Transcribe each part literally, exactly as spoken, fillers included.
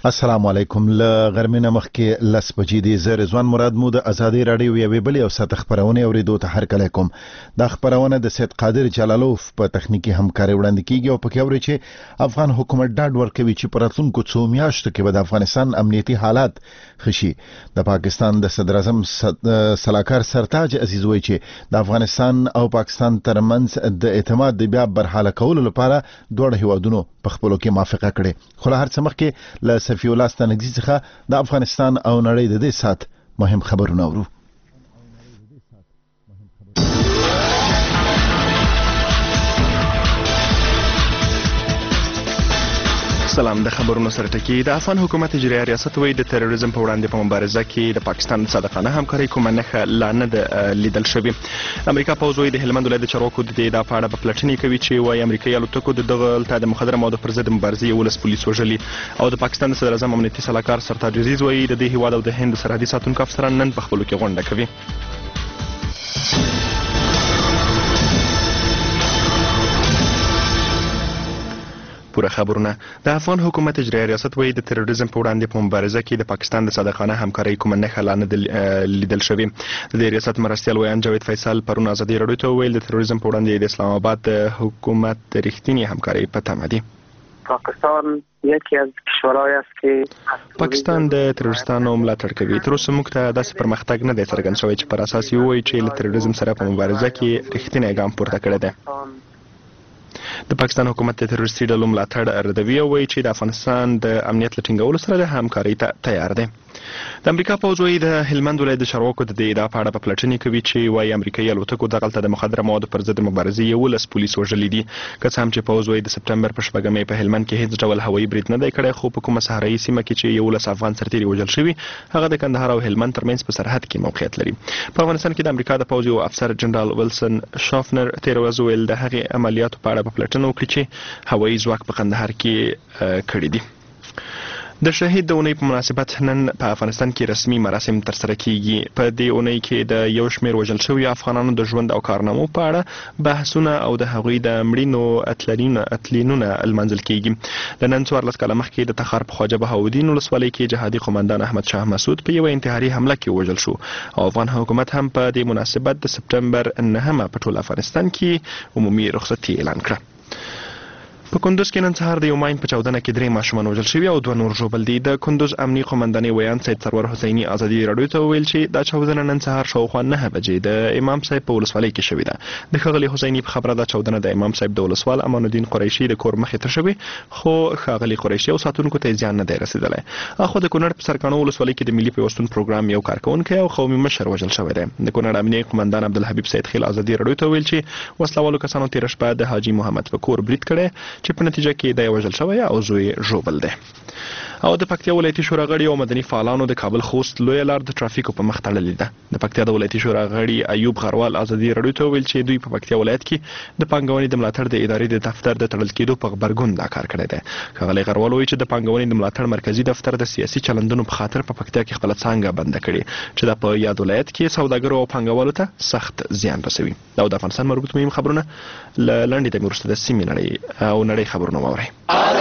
السلام علیکم. له غرمې مخکې لس بجې دي. زه رضوان مراد مو د ازادي راډیو یوې بلې او ساته خبرونه اوریدو ته هرکلی کوم. دا خبرونه د سید قادر جلالوف په تخنیکی همکاري وړاندې کیږي او پکې اوري چې افغان حکومت ډاډ ورکوي چې په راتلونکو څو میاشتو کې به د افغانستان امنیتي حالات خشي. د پاکستان د صدر اعظم سلاکار سرتاج عزیز وایي چې د افغانستان او پاکستان ترمنځ د اعتماد د بیا برحاله کولو لپاره دوه هیوادونو په خپلو کې موافقه کړې. خو له هر څه مخکې له سفی الله ستانکزي څخه د افغانستان او نړۍ د دې سات مهم خبرونه اورو. سلام. د خبرونو سره ټکی د افغان حکومت اجرایه ریاست وایي د تروریزم په وړاندې په مبارزه کې د پاکستان صادقانه همکاري کومه نښه لا نه ده لیدل شوې. امریکا پوځ وایي د هلمند ولایت د چارواکو د دې په اړه په پلټنې کوي چې وایي امریکایي الوتکو د دغه د مخدره موادو پر ضد مبارزې یولس پولیس وژلي. او د پاکستان د صدر اعظم امنیتي سلاکار سرتاج عزیز وایي د دې هیواد او د هند سرحدي ساتونکو افسران نن په خپلو کې غونډه کوي. پوره خبرونه. د افغان حکومت اجرایه ریاست وایي د تروریزم په وړاندې په مبارزه کې د پاکستان د صادقانه همکارۍ کومه نښه لا نه لیدل شوې. د دې ریاست مرستیال ویان جاوید فیصل پرون ازادي راډیو ته ویل د تروریزم په وړاندې د اسلام آباد د حکومت رښتینی همکارۍ په تمه دي. پاکستان یکی از کشورهایی است که پاکستان د تروریستانو ملاتړ کوي. تر اوسه موږ ته داسې پرمختګ نه دی څرګند شوی چې پر اساس یې ووایي چې له تروریزم سره په مبارزه کې رښتینی ګام پورته کړی دی. د پاکستان حکومت د تروریستي ډلو ملاتړ ردوي او وایي چې د افغانستان د امنیت له ټینګولو سره د همکارۍ ته تیار دی. د امریکا پوځ وایي د هلمند ولایت د چارواکو د دې ادعا په اړه په پلټنې کوي چې وایي امریکایي الوتکو دغلته د مخدره موادو پر ضد مبارزې یولس پولیس وژلي دي. که څه هم چې پوځ وایي د سپتمبر په شپږمې په هلمند کې هیڅ ډول هوایي برید نه دی کړی، خو په کومه صحرایي سیمه کې چې یولس افغان سرتیري وژل شوي هغه د کندهار او هلمند ترمنځ په سرحد کې موقعیت لري. په افغانستان کې د امریکا د پوځ یو افسر جنرال ویلسن شافنر تېره ورځ وویل د هغې عملیاتو په اړه به پلټنه وکړي چې هوایي ځواک په کندهار کې کړي دي. د شهید د اونۍ په مناسبت نن په افغانستان کې رسمي مراسم ترسره کیږي. په دې اونۍ کې د یو شمېر وژل شویو افغانانو د ژوند او کارنامو په اړه بحثونه او د هغوی د مړینو اتلینونه لمانځل کیږي. د نن څوارلس کاله مخکې د تخار په خواجه بهاودین ولسوالۍ کې جهادي قومندان احمد شاه مسعود په یوه انتحاري حمله کې وژل شو او افغان حکومت هم په دې مناسبت د سپتمبر نهمه په ټول افغانستان کې عمومي رخصتي اعلان کړه. په کندوز کې نن سهار د یو ماین په چاودنه کې درې ماشومان وژل شوي او دوه نور ژوبل دي. د کندوز امني قومندانۍ ویان سید سرور حسیني ازادي راډیو ته وویل چې دا چاودنه نن سهار شاوخوا نهه بجې د امام صاحب په ولسوالۍ کې شوې ده. د ښاغلي حسیني په خبره دا چاودنه د امام صاحب د ولسوال امان الدین قریشي د کور مخې ته شوې، خو ښاغلي قریشي او ساتونکو ته زیان نه دی رسېدلی. اخو د کونړ په سرکاڼو ولسوالۍ کې د ملي پیوستون پروګرام یو کارکوونکی او قومي مشر وژل شوی دی. د کونړ امني قومندان عبدالحبیب سید خیل ازادي راډیو ته ویل چې وسلوالو کسانو تېره شپه د حاجي محمد په کور برید کړی چې په نتیجه کې د وژل شوی او زوی ژوبل دی. او د پکتیا ولایتي شورا غړي او مدني فعالانو د کابل خوست لویه لار د ترافیکو په مخ تړلې ده. د پکتیا د ولایتي شورا غړي ایوب غروال ازادي راډیو ته ویل چې دوی په پکتیا ولایت کې د پانګونې د ملاتړ د ادارې د دفتر د تړل کېدو په غبرګون دا کار کړی دی. ښاغلی غروال وایي چې د پانګونې د ملاتړ مرکزي دفتر د سیاسي چلندونو په خاطر په پکتیا کې خپله څانګه بنده کړې چې دا په یاد ولایت کې سوداګرو او پانګوالو ته سخت زیان رسوي. دا د افغانستان مربوط مهم خبرونه له لنډې دمې وروسته د سیمې نړۍ او نړۍ خبرونه واورئ.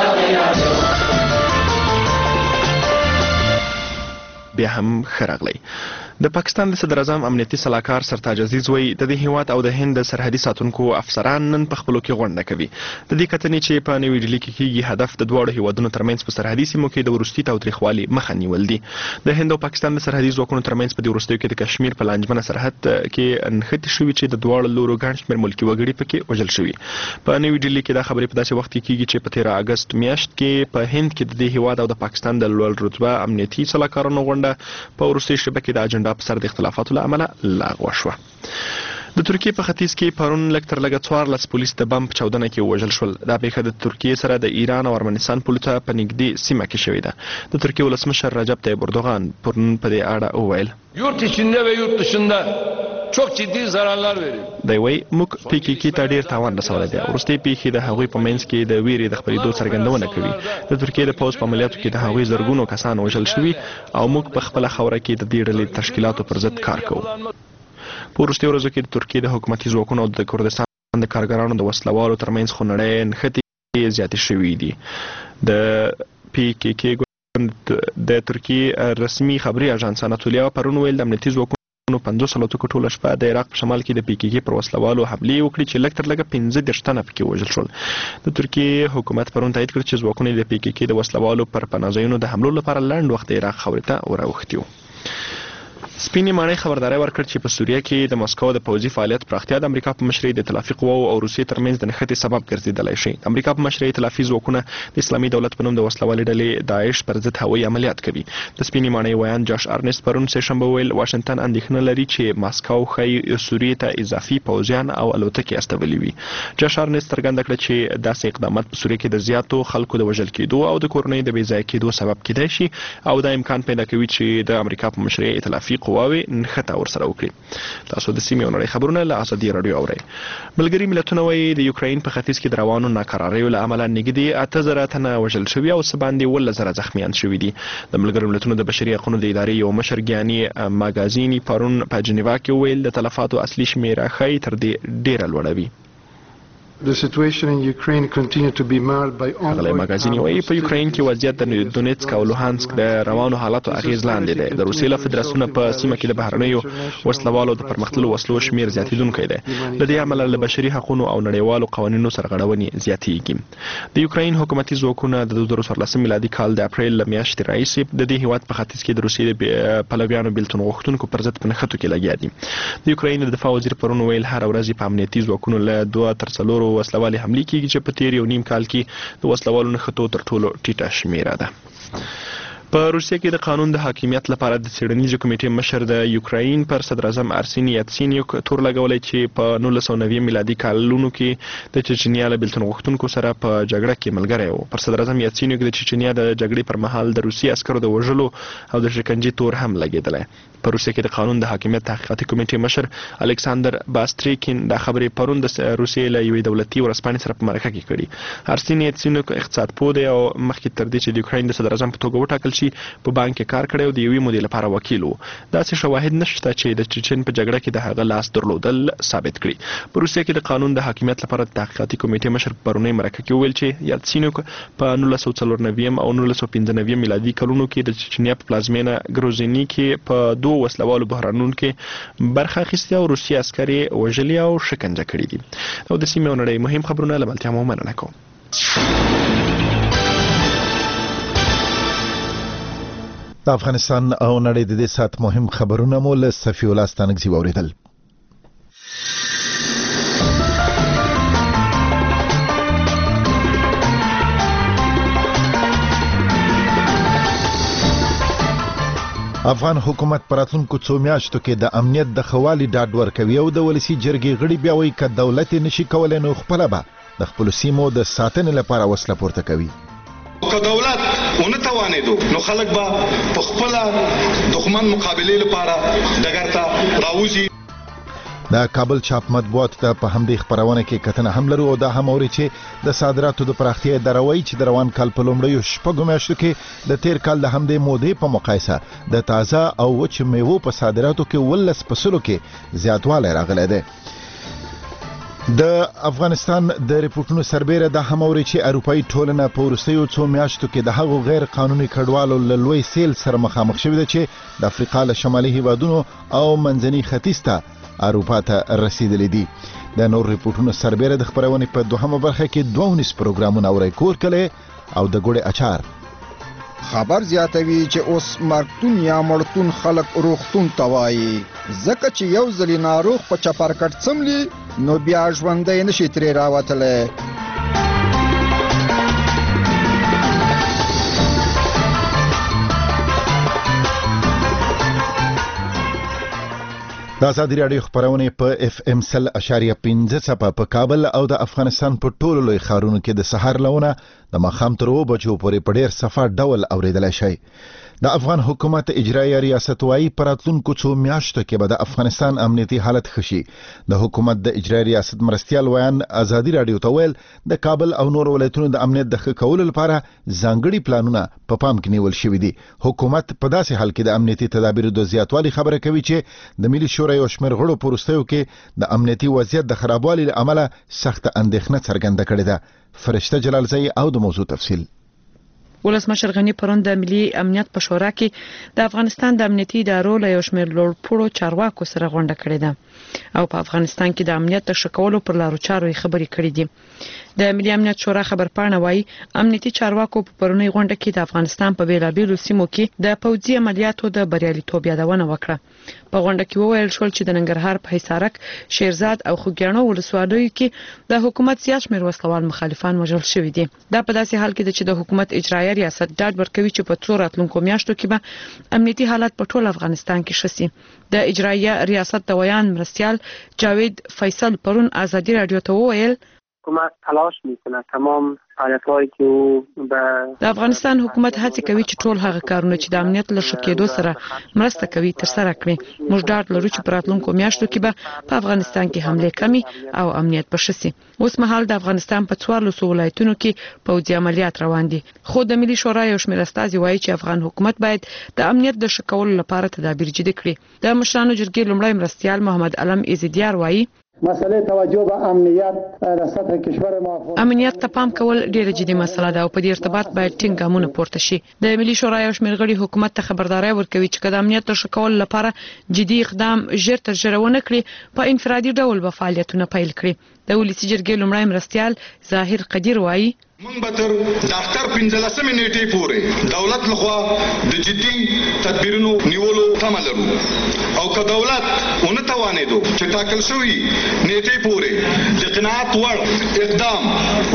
بیا هم ښه راغلی. د پاکستان د صدر اعظم امنیتي سلاکار سرتاج عزیز وایي د دې هیواد او د هند د سرحدي ساتونکو افسران نن په خپلو کې غونډه کوي. د دې کتنې چې په نوې ډیلي کې کیږي هدف د دواړو هیوادونو ترمنځ په سرحدي سیمو کې د وروستي تاوتریخوالي مخه نیول دي. د هند او پاکستان د سرحدي ځواکونو ترمنځ په دې وروستیو کې د کشمیر په لانجمنه سرحد کې نښتې شوي چې د دواړو لورو ګڼ شمېر ملکي وګړي پکې وژل شوي. په نوې ډیلي کې دا خبرې په داسې وخت کې کیږي چې په تېره اګست میاشت کې په هند کې د دې هیواد او د پاکستان د لوړ رتبه امنیتي سلاکارانو غونډه په وروستۍ شپه کې د اجنډا په سر د اختلافاتو له امله لغوه شوه. د ترکیې په ختیځ کې پرون لږ تر لږه څوارلس پولیس د بم په چاودنه کې وژل شول. دا پیښه د ترکیې سره د ایران او ارمنستان پولو ته په نږدې سیمه کې شوې ده. د ترکیې ولسمشر رجب طیب اردوغان پرون په دې اړه وویل yurt içinde ve yurt dışında çok ciddi zararlar verir. دی وایي موږ پی کې کې ته ډېر تاوان رسولی دی. وروستۍ پیښې د هغوی په منځ کې د ویرې د خپرېدو څرګندونه کوي. د ترکیې د پوځ په عملیاتو کې د هغوی زرګونو کسان وژل شوي او موږ په خپله خاوره کې د دې ډلې تشکیلاتو پر ضد کار کوو. په وروستیو ورځو کې د ترکیې د حکومتي ځواکونو او د کردستان د کارګرانو د وسلوالو ترمنځ خونړۍ نښتې زیاتې شوي دي. د پی کې کې د ترکیې رسمي خبري اژانس اناتولیا پرون ویل د امنیتي ځواکونو پنځوس الوتکو ټوله شپه د عراق په شمال کې د پی کې کې پر وسلوالو حملې وکړې چې لږ تر لږه پنځه دېرش تنه پکې وژل شول. د ترکیې حکومت پرون تایید کړ چې ځواکونه د پی کې کې د وسلوالو پر پناه د حملو لپاره لنډ وخت د عراق خاورې ته وراوښتي وو. سپینې ماڼۍ خبرداری ورکړ چې په سوریه کې د مسکو د پوځي فعالیت پراختیا د امریکا په مشرۍ د ائتلافي قواو او روسیې ترمنځ د نښتې سبب ګرځېدلی شي. د امریکا په مشرۍ ائتلافي ځواکونه د اسلامي دولت په نوم د وسلوالې ډلې داعش پر ضد هوایي عملیات کوي. د سپینې ماڼۍ ویان جاش ارنست پرون سهشنبه ویل واشنګټن اندېښنه لري چې ماسکو ښایي سوریې ته اضافي پوځیان او الوتکې استولي وي. جاش ارنست څرګنده کړه چې داسې اقدامات په سوریه کې د زیاتو خلکو د وژل کېدو او د کورنۍ د بې ځایه کېدو سبب کېدای شي او دا امکان پیدا کوي چې د امریکا په مشرۍ ائتلافي قواوې نښته ورسره وکړي. تاسو د سیمې او نړۍ خبرونه له ازادي راډیو اورئ. ملګري ملتونه وایي د یوکراین په ختیځ کې د روانو ناکراریو له امله نږدې اته زره تنه وژل شوي او څه باندې اوولس زره زخمیان شوي دي. د ملګرو ملتونو د بشري حقوقو د ادارې یو مشر ګیاني ماګازیني پرون په جنیوا کې ویل د تلفاتو اصلي شمیره ښایي تر دې ډیره لوړه وي. The situation in Ukraine continue to be marred by هغه ماګازیني وایي په یوکراین کې وضعیت د دونیتسک او لوهانسک د روانو حالاتو اغیز لاندې دی. د روسیې له فدراسیون په سیمه کې د بهرنیو وسلوالو د پرمختللو وسلو شمیر زیاتېدونکی دی. له دې امله له بشري حقوقو او نړیوالو قوانینو سرغړونې زیاتېږي. د یوکراین حکومتي ځواکونه د دوه زره څوارلسم میلادي کال د اپریل له میاشتې راهیسې د دې هیواد په ختیځ کې د روسیې د پلویانو بیلتون غوښتونکو پر ضد په نښتو کې لګیا دي. د یوکراین د دفاع وزیر پرون ویل هر ورځ په امنیتي ځواکونو له دوه تر څلورو وسلوالې حملې کېږي چې په تیر یو نیم کال کې د وسلوالو نښتو تر ټولو ټیټه شمیره ده. په روسیه کې د قانون د حاکمیت لپاره د څېړنیزې کمیټې مشر د یوکراین پر صدر اعظم ارسیني یاتسینیوک تور لګولی چې په نولس سوه نوي میلادي کالونو کې د چچنیا له بیلتون غوښتونکو سره په جګړه کې ملګری و. پر صدر اعظم یاتسینیوک د چچنیا د جګړې پر مهال د روسي عسکرو د وژلو او د شکنجې تور هم لګېدلی. په روسیه کې د قانون د حاکمیت تحقیقاتي کمیټې مشر الکساندر باستریکین دا خبرې پرون د روسیې له یوې دولتي ورځپاڼې سره په مرکه کې کړي. ارسیني یاتسینیوک اقتصاد پوه دی او مخکې تر دې چې د یوکراین د صدر اعظم په توګه وټاکل شي په بانک کې کار کړی او د یوې مودې لپاره وکیل و. داسې شواهد نشته چې د چچن په جګړه کې د هغه لاس درلودل ثابت کړي. په روسیه کې د قانون د حاکمیت لپاره د تحقیقاتي کمیټې مشر پرونی مرکه کې وویل چې یاتسینیوک په نولس سوه څلور نوي او نولس سوه پنځه نوي میلادي کلونو کې د چچنیا په پلازمینه ګروزیني کې په دوه وسلوالو بحرانونو کې برخه اخیستې او روسي عسکر یې وژلي او شکنجه کړي دي. او د سیمې او نړۍ مهم خبرونه له ملتیا مو مننه کوم. د افغانستان او نړۍ د دې سات مهم خبرونه مو له صفي الله ستانکزي واوریدل. افغان حکومت پراتونکو څو میاشتو کې د امنیت د خوالي ډاډ ورکوي او د ولسی جرګې غړي بیا وایي ک دولت نشي کولای نو خپل به د خپل سیمو د ساتنې لپاره وسله پورته کوي. که دولت اون توانیدو نو خلک به په خپل دښمن مقابله لپاره دغه ته راوځي. د کابل چاپ مطبوعات ته په همدې خبرونه کې کتنه هم لرو او دا هم اوري چې د صادراتو د پراختیا دروي چې د روان کال په لومړیو شپږو میاشتو کې د تیر کال د همدې مودې په مقایسه د تازه او وچ میوو په صادراتو کې ولس پسلو کې زیاتوالی راغلی دی. د افغانستان د ریپورتونو سربېره د هموري چې اروپאי ټولنه په وروستیو څو میاشتو کې د هغو غیر قانوني کډوالو له لوی سیل سره مخامخ شوې ده چې د افریقا له شمالي هیوادونو او منځني ختیځ ته اروپا ته رسیدلې دي. د نور ریپورتونو سربېره د خبرونې په دوهمه برخه کې دوه ونیس پروګرامونه اوري کور کله او د ګوړې اچار. خبر زیاتوي چې اوس مرګتون یا مړتون خلک روغتون توایي ځکه چې یو ځلی ناروغ په چپرکټ څملي نو بیا ژوندی نشي ترې راوتلی. د ازادي راډیو خبرونه په اف ام سل اشاریه پنځه څپه په کابل او د افغانستان په ټولو لوی ښارونو کې د سحر لونه د ماښام تر اوه بجو پورې په ډېر صفه ډول اوریدلی شي. د افغان حکومت اجرایي ریاست وايي پراتلونکو څو میاشتو کې به د افغانستان امنیتي حالت خشي. د حکومت د اجرایي ریاست مرستیال ویان ازادي راډیو ته ویل د کابل او نور ولایتونو د امنیت د ښه کولو لپاره ځانګړي پلانونه په پام کې نیول شوي دي. حکومت په داسې حال کې د امنیتي تدابیرو د زیاتوالي خبره کوي چې د ملي شورا یو شمېر غړو په وروستیو کې د امنیتي وضعیت د خرابوالي له امله سخته اندېښنه څرګنده کړې ده. فرشته جلالزی او د موضوع تفصیل. ولسمشر غنی پرون د ملي امنیت په شورا کې د افغانستان د امنیتي ادارو له یو شمېر لوړپوړو چارواکو سره غونډه کړې ده او په افغانستان کې د امنیت د ښه کولو پر لارو چارو خبرې کړې دي د ملي امنیت شورا خبرپاڼه وايي امنیتي چارواکو په پرونی غونډه کې د افغانستان په بیلابیلو سیمو کې د پوځي عملیاتو د بریالیتوب یادونه وکړه په غونډه کې وویل شول چې د ننګرهار په حصارک شیرزاد او خوګیاڼو ولسوالیو کې د حکومت زیات شمېر وسلوال مخالفان وژل شوي دي دا په داسې حال کې ده چې د حکومت اجرایي ریاست ډاډ ورکوي چې په څو راتلونکو میاشتو کې به امنیتي حالت په ټول افغانستان کې ښه شي د اجرایي ریاست د ویان مرستیال جاوید فیصل پرون آزادی رادیو ته وویل حکومت تلاش میکنه تمام فعالیت‌هایی که او به د افغانستان حکومت هڅه کوي چې ټول هغه کارونه چې د امنیت له ښه کېدو سره مرسته کوي ترسره کړي موږ ډاډ لرو چې په راتلونکو میاشتو کې به په افغانستان کې حمله کمي او امنیت به ښه شي اوس مهال د افغانستان په څوارلسو ولایتونو کې پوځي عملیات روان دي خو د ملي شورا یو شمېر استازي وایي چې افغان حکومت باید د امنیت د ښه کولو لپاره تدابیر جدي کړي د مشرانو جرګې لومړی مرستیال محمد علم ایزدیار وایي مسئله توجه به امنیت در سطح کشور ما امنیت ته پام کول ډیره جدي مسله ده او په دې ارتباط باید ټینګ ګامونه پورته شي د ملي شورا یو شمېر غړي حکومت ته خبرداري ورکوي چې د امنیت د ښه کولو لپاره جدي اقدام ژر تر ژره ونه کړي په انفرادي ډول به فعالیتونه پیل کړي د ولسی جرګې لومړی مرستیال ظاهر قدیر وایي من به تر د اختر پنځلسمې نیټې پورې دولت لخوا د جدي تدبیرونو نیولو تمه لرو او که دولت ونه توانېدو چې ټاکل شوي نیټې پورې د قناعت وړ اقدام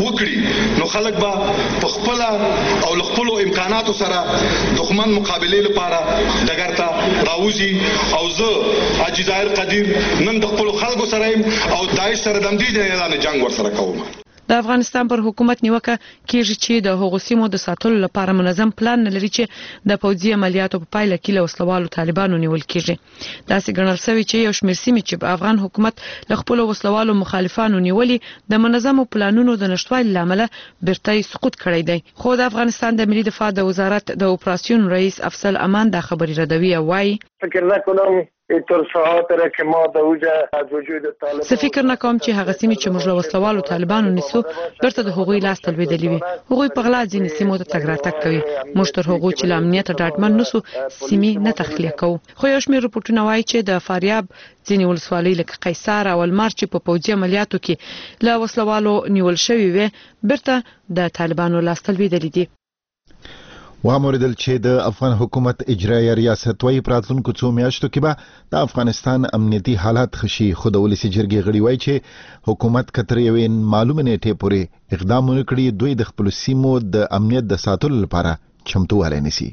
وکړي نو خلک به په خپله او له خپلو امکاناتو سره دښمن مقابلې لپاره ډګر ته راوځي او زه حاجي ظاهر قدیر نن د خپلو خلکو سره یم او داعش سره د همدې اعلان جنګ ورسره کوم د افغانستان پر حکومت نیوکه کیږي چې د هغو سیمو د ساتلو لپاره منظم پلان نه لري چې د پوځي عملیاتو په پایله کې له وسلوالو طالبانو نیول کیږي داسې ګڼل شوی چې یو شمېر سیمې چې په افغان حکومت له خپلو وسلوالو مخالفانو نیولې د منظمو پلانونو د نشټوالي له امله بیرته سقوط کړی دی خو د افغانستان د ملي دفاع د وزارت د اپراسیون رئیس افضل امان دا خبري ردوي او وايي فکر نکنم زه فکر نه کوم چې هغه سیمې چې موږ له وسلوالو طالبانو نیسو بیرته د هغوی لاس ته لوېدلې وي هغوی په غلا ځینې سیمو ته تګ راتګ کوي موږ تر هغو چې له امنیته ډاډمن نسو سیمې نه تخلیه کوو خو یو شمېر رپورټونه وایي چې د فاریاب ځینې ولسوالۍ لکه قیصار او المار چې په پوځي عملیاتو کې له وسلوالو نیول شوي وې بیرته د طالبانو لاس ته لوېدلې دي واموردل چې د افغان حکومت اجرایي ریاست وايي پراتلونکو څو میاشتو کې به د افغانستان امنیتي حالات خشي خو د ولسی جرګې غړي وایي چې حکومت کتر یو معلومه نیټه پورې اقدام وکړي دوی د خپل سیمو د امنیت د ساتلو لپاره چمتووالی نیسي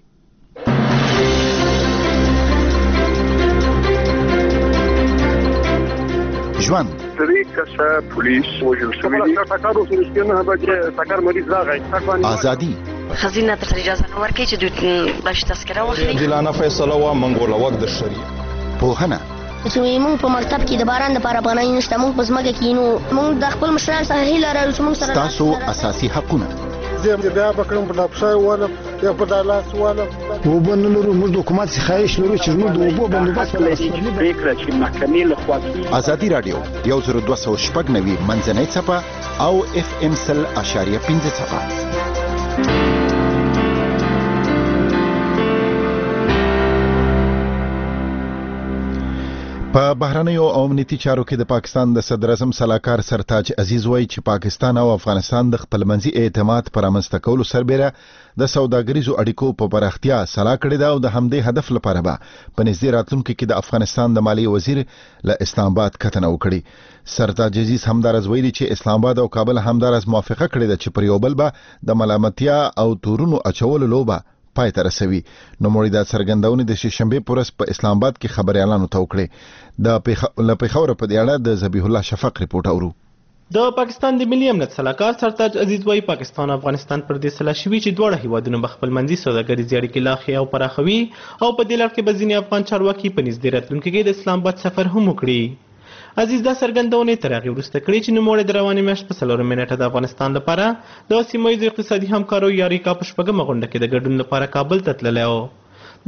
ژوند طریقه پولیس وجل شوی دي تاکارو سرشتنه به تاکار مریض راغی ازادي خزینه ته اجازه نه ورکړي چې دوی باش تذکره واخلي دلانه فیصله وا منګول وخت د شری پوهنه چې موږ په مکتب کې د باران لپاره پناه نشته موږ په ځمکه کې نو موږ د خپل مشران سره هیله لرو چې موږ سره تاسو اساسي حقونه زم بیا بکرم په لپشای ولا یا په دالاس ولا وبن لرو موږ د حکومت څخه خواهش لرو چې موږ د وبو بندوبست په فکر چې محکمې له خوا ازادي رادیو یو زر دوه سوه شپږ نوي منځنۍ څپه او اف ام سل اشاریه پنځه څپه په بهرنیو او امنیتي چارو کې د پاکستان د صدر اعظم سلاکار سرتاج عزیز وایي چې پاکستان او افغانستان د خپلمنځي اعتماد پر رامنځته کولو سربېره د سوداګریزو اړیکو په پراختیا سلا کړې ده او د همدې هدف لپاره به په نږدې راتلونکي کې د افغانستان د مالیې وزیر له اسلام آباد کتنه وکړي سرتاج عزیز همدارز ویلي چې اسلام آباد او کابل همدارز موافقه کړې ده چې پر یو بل به د ملامتیا او تورونو اچولو لوبه پای ته رسوي نو موري د څرګندونې د شنبه پورس په اسلام آباد کې خبر اعلان وکړي د پیښور په دی اړه د ذبیح الله شفق ریپورت اورو د پاکستان د ملي امنیت سلاکار سرتاج عزیز وايي پاکستان او افغانستان پر دې سلا شوي چې دواړه هیوادونه به خپلمنځي سوداګریزې اړیکې لا ښې او پراخوي او په دې لړ کې به ځینې افغان چارواکي په نږدې راتلونکي کې د اسلام آباد سفر هم وکړي عزیز دا څرګندونې تر هغې وروسته کړې چې نوموړی د روانې میاشت په څلورمه نیټه د افغانستان لپاره د سیمه ییزو اقتصادي همکاریو یا اریکا په شپږمه غونډه کې د ګډون لپاره کابل ته تللی و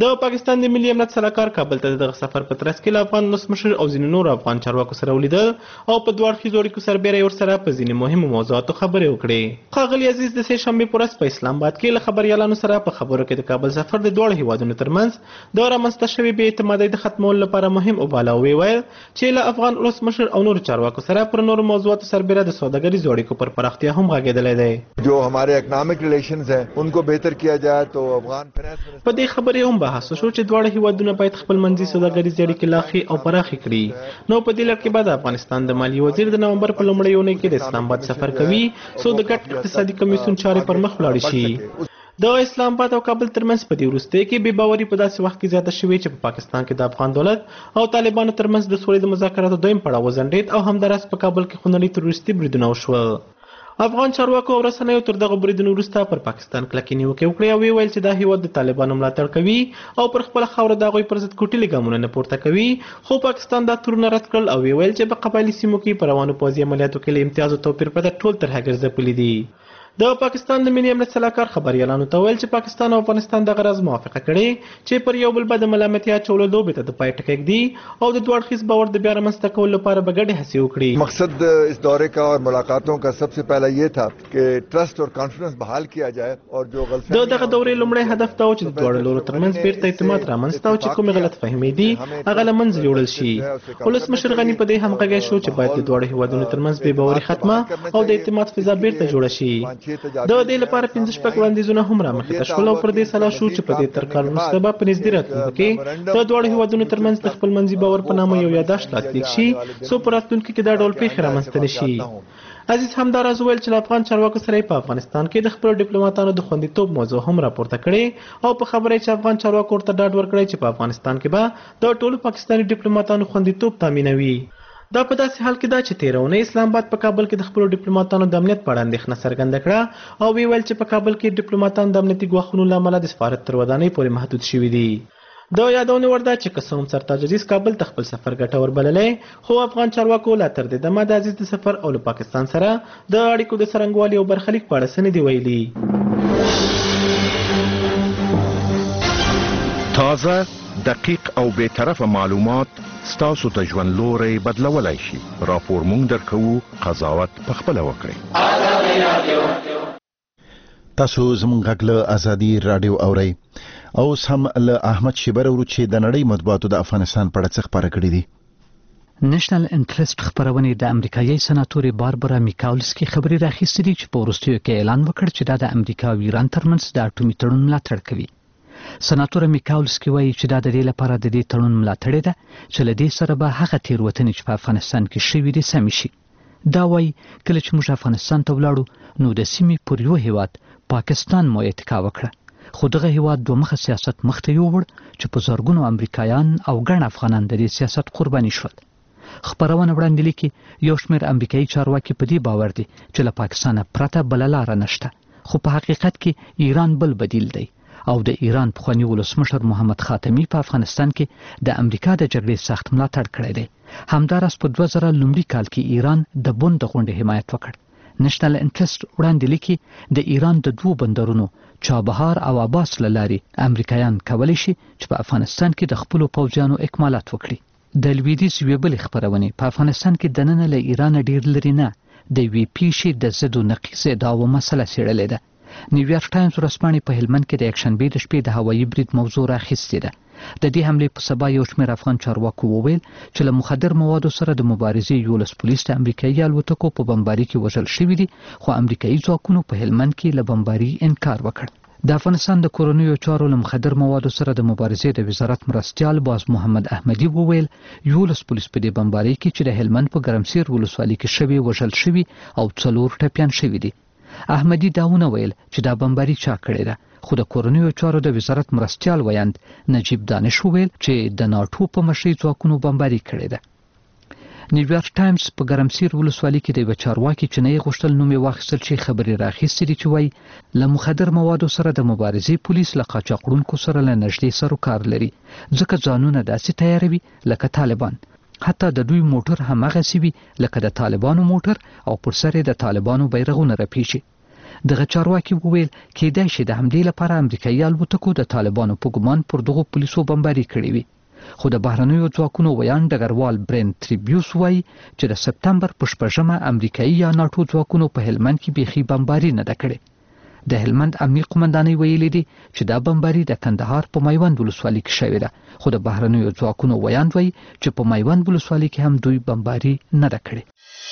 د پاکستان د ملي امنیت سلاکار کابل ته دغه سفر په ترڅ کې له افغان ولسمشر او ځینې نور افغان چارواکو سره ولیدل او په دوه اړخیزو اړیکو سربیره یې ورسره په ځینې مهمو موضوعاتو خبرې وکړې. ښاغلي عزیز د سې شنبې په ورځ په اسلام آباد کې له خبریالانو سره په خبرو کې د کابل سفر د دواړو هیوادونو ترمنځ د رامنځته شوې بې اعتمادۍ د ختمولو لپاره مهم وباله او وویل چې له افغان ولسمشر او نورو چارواکو سره پر نورو موضوعاتو سربیره د سوداګریزو اړیکو پر پراختیا هم غږېدلی دی. جو हमारे economic relations हैं उनको बेहतर किया जाए तो Afghan finance په دې خبرې هم بحث وشو چې دواړه هیوادونه باید خپل منځي سوداګریزې اړیکې لا ښې او پراخې کړي. نو په دې لړ کې به د افغانستان د مالیې وزیر د نومبر په لومړۍ اونۍ کې د اسلام آباد سفر کوي څو د ګډ اقتصادي کمیسیون چارې پر مخ ولاړې شي. د اسلام آباد او کابل ترمنځ په دې وروستۍ کې بې باوري په داسې وخت کې زیاته شوې چې په پاکستان کې د افغان دولت او طالبانو ترمنځ د سولې د مذاکراتو دویم پړاو وځنډېد او همداراز په کابل کې خونړي تروریستي بریدونه وشول. افغان چارواکو او رسنیو تر دغه بریدونو وروسته پر پاکستان کلکې نیوکې وکړې او ویل چې دا هیواد د طالبانو ملاتړ کوي او پر خپله خاوره د هغوی پر ضد کوټلي ګامونه نه پورته کوي. خو پاکستان دا تورونه رد کړل او ویل چې په قبایلي سیمو کې په روانو پوځي عملیاتو کې له امتیاز او توپیر پرته ټول ترهګر ځپلي دي. د پاکستان د ملي امنیت سلاکار خبریالانو ته ویل چې پاکستان او افغانستان دغه راز موافقه کړې چې پر یو بل باندې ملامتیا اچولو لوبې ته د پای ټکی ږدي او د دوه اړخیز باور د بیا رامنځته کولو لپاره به ګډې هڅې وکړي. مقصد اس دورے کا اور ملاقاتوں کا سب سے پہلا یہ تھا کہ ٹرسٹ اور کانفیڈنس بحال کیا جائے اور جو غلط د دغه دورې لومړی هدف دا و چې د دواړو لورو ترمنځ بیرته اعتماد رامنځته او چې کومې غلط فهمۍ دي هغه له منځه یوړل شي. ولسمشر غني په دې همغږی شو چې باید د دواړو هیوادونو ترمنځ بې باوري ختمه او د اعتماد فضا بیرته جوړه شي. د دې لپاره پنځه شپږ وړاندیزونه هم رامخې ته شول او پر دې سلا شو چې په دې تر کال وروسته به په نږدې راتلونکي کې د دواړو هیوادونو ترمنځ د خپل منځي باور په نامه یو یادښت لاسلیک شي څو په راتلونکي کې دا ډول پیښې رامنځته نه شي. عزیز همداراز وویل چې له افغان چارواکو سره په افغانستان کې د خپلو ډیپلوماتانو د خوندیتوب موضوع هم راپورته کړې او په خبره چې افغان چارواکو ورته ډاډ ورکړی چې په افغانستان کې به د ټولو پاکستاني ډیپلوماتانو خوندیتوب تامینوي. دا په داسې حال کې ده چې تېره اونۍ اسلام آباد په کابل کې د خپلو ډیپلوماتانو د امنیت په اړه اندېښنه څرګنده کړه او ویل چې په کابل کې ډیپلوماتان د امنیتي ګواښونو له امله د سفارت تر ودانۍ پورې محدود شوي دي. د یادونې وړ ده چې که څه هم سرتاج عزیز کابل ته خپل سفر ګټور بللی خو افغان چارواکو لا تر دې دمه د عزیز د سفر او له پاکستان سره د اړیکو د څرنګوالي او برخلیک په اړه څه نه دي ویلي. تازه دقیق او بی‌طرفه معلومات ستاسو ته ژوند لوری بدلولی شي. راپور مونږ درکوو، قضاوت پخپله وکړئ. تاسو زموږ غږ له ازادي راډیو اورئ. اوس هم له احمد شیبر ورو چې د نړۍ مطبوعاتو د افغانستان په اړه څه خبره کړي دي. نېشنل انټرست خبرونه د امریکایي سناتوري باربرا میکاولسکي خبري راخیستې دي چې په وروستیو کې اعلان وکړ چې دا د امریکا او ایران ترمنځ د اټومي تړون ملاتړ کوي. سناتور میکاولسکي وایي چې دا د دې لپاره د دې تړون ملاتړ ده چې له دې سره به هغه تېروتنې چې په افغانستان کې شوي دي سمې شي. دا وایي کله چې موږ افغانستان ته ولاړو نو د سیمې پر یو هیواد پاکستان مو اتکا وکړه خو دغه هیواد دوه مخه سیاست مخته یووړ چې په زرګونو امریکایان او ګڼ افغانان د دې سیاست قرباني شول. خبرونه وړاندې لیکي یو شمېر امریکایي چارواکي په دې باور دي چې له پاکستانه پرته بله لاره نشته خو په حقیقت کې ایران بل بدیل دی او د ایران پخوانی ولسمشر محمد خاتمی په افغانستان کې د امریکا د جګړې سخت ملاتړ کړی دی. همداراز په دوه زره لومړي کال کې ایران د بن د غونډې حمایت وکړ. نېشنل انټرست وړاندې لیکي د ایران د دوو بندرونو چابهار او عباس له لارې امریکایان کولی شي چې په افغانستان کې د خپلو پوځیانو اکمالات وکړي. د لویدیځ یوې بلې خپرونې په افغانستان کې دننه له ایران ډیر لرې نه د یوې پیښې د ضد و نقیض ادعاو مسله څېړلې ده. نیویارک ټایمز ورځپاڼې په هلمند کې د یکشنبې د شپې د هوایي برید موضوع راخیستې ده. د دې حملې په سبا یو شمېر افغان چارواکو وویل چې له مخدر موادو سره د مبارزې یولس پولیس د امریکایي الوتکو په بمباري کې وژل شوي دي خو امریکایي ځواکونو په هلمند کې له بمباري انکار وکړ. د افغانستان د کورنیو چارو له مخدر موادو سره د مبارزې د وزارت مرستیال باز محمد احمدي وویل یولس پولیس په دې بمباري کې چې د هلمند په ګرمسیر ولسوالۍ کې شوي وژل شوي او څلور ټپیان شوي دي. احمدي داونه ویل چې دا بمباري چا کړې ده خو د کورنیو چارو د وزارت مرستیال ویاند نجیب دانش ویل چې د ناټو په مشرۍ ځواکونو بمباري کړې ده. نیویارک ټایمز په ګرمسیر ولسوالۍ کې د یوه چارواکي چې نه یې غوښتل نوم یې واخیستل چې خبرې راخیستې دي چې وایي له مخدر موادو سره د مبارزې پولیس له قاچاقړونکو سره له نږدې سروکار لري ځکه ځانونه داسې تیاروي لکه طالبان. حتی د دوی موټر هم هغسې وي لکه د طالبانو موټر او پر سر یې د طالبانو بیرغونه رپیږي. دغه چارواکي وویل کېدای شي د حملې لپاره امریکایي الوتکو د طالبانو په ګمان پر دغو پولیسو بمباري کړې وي. خو د بهرنیو ځواکونو ویان ډګروال برین تریبیوس وایي چې د سپتمبر په شپږمه امریکایي یا ناټو ځواکونو په هلمند کې بیخي بمباري نه ده کړې. د هلمند امنیه قومندانۍ ویلي دي چې دا بمباري د کندهار په میوند ولسوالۍ کې شوې ده، خو د بهرنیو ځواکونو ویان وایي چې په میوند ولسوالۍ کې هم دوی بمباري نه ده کړې.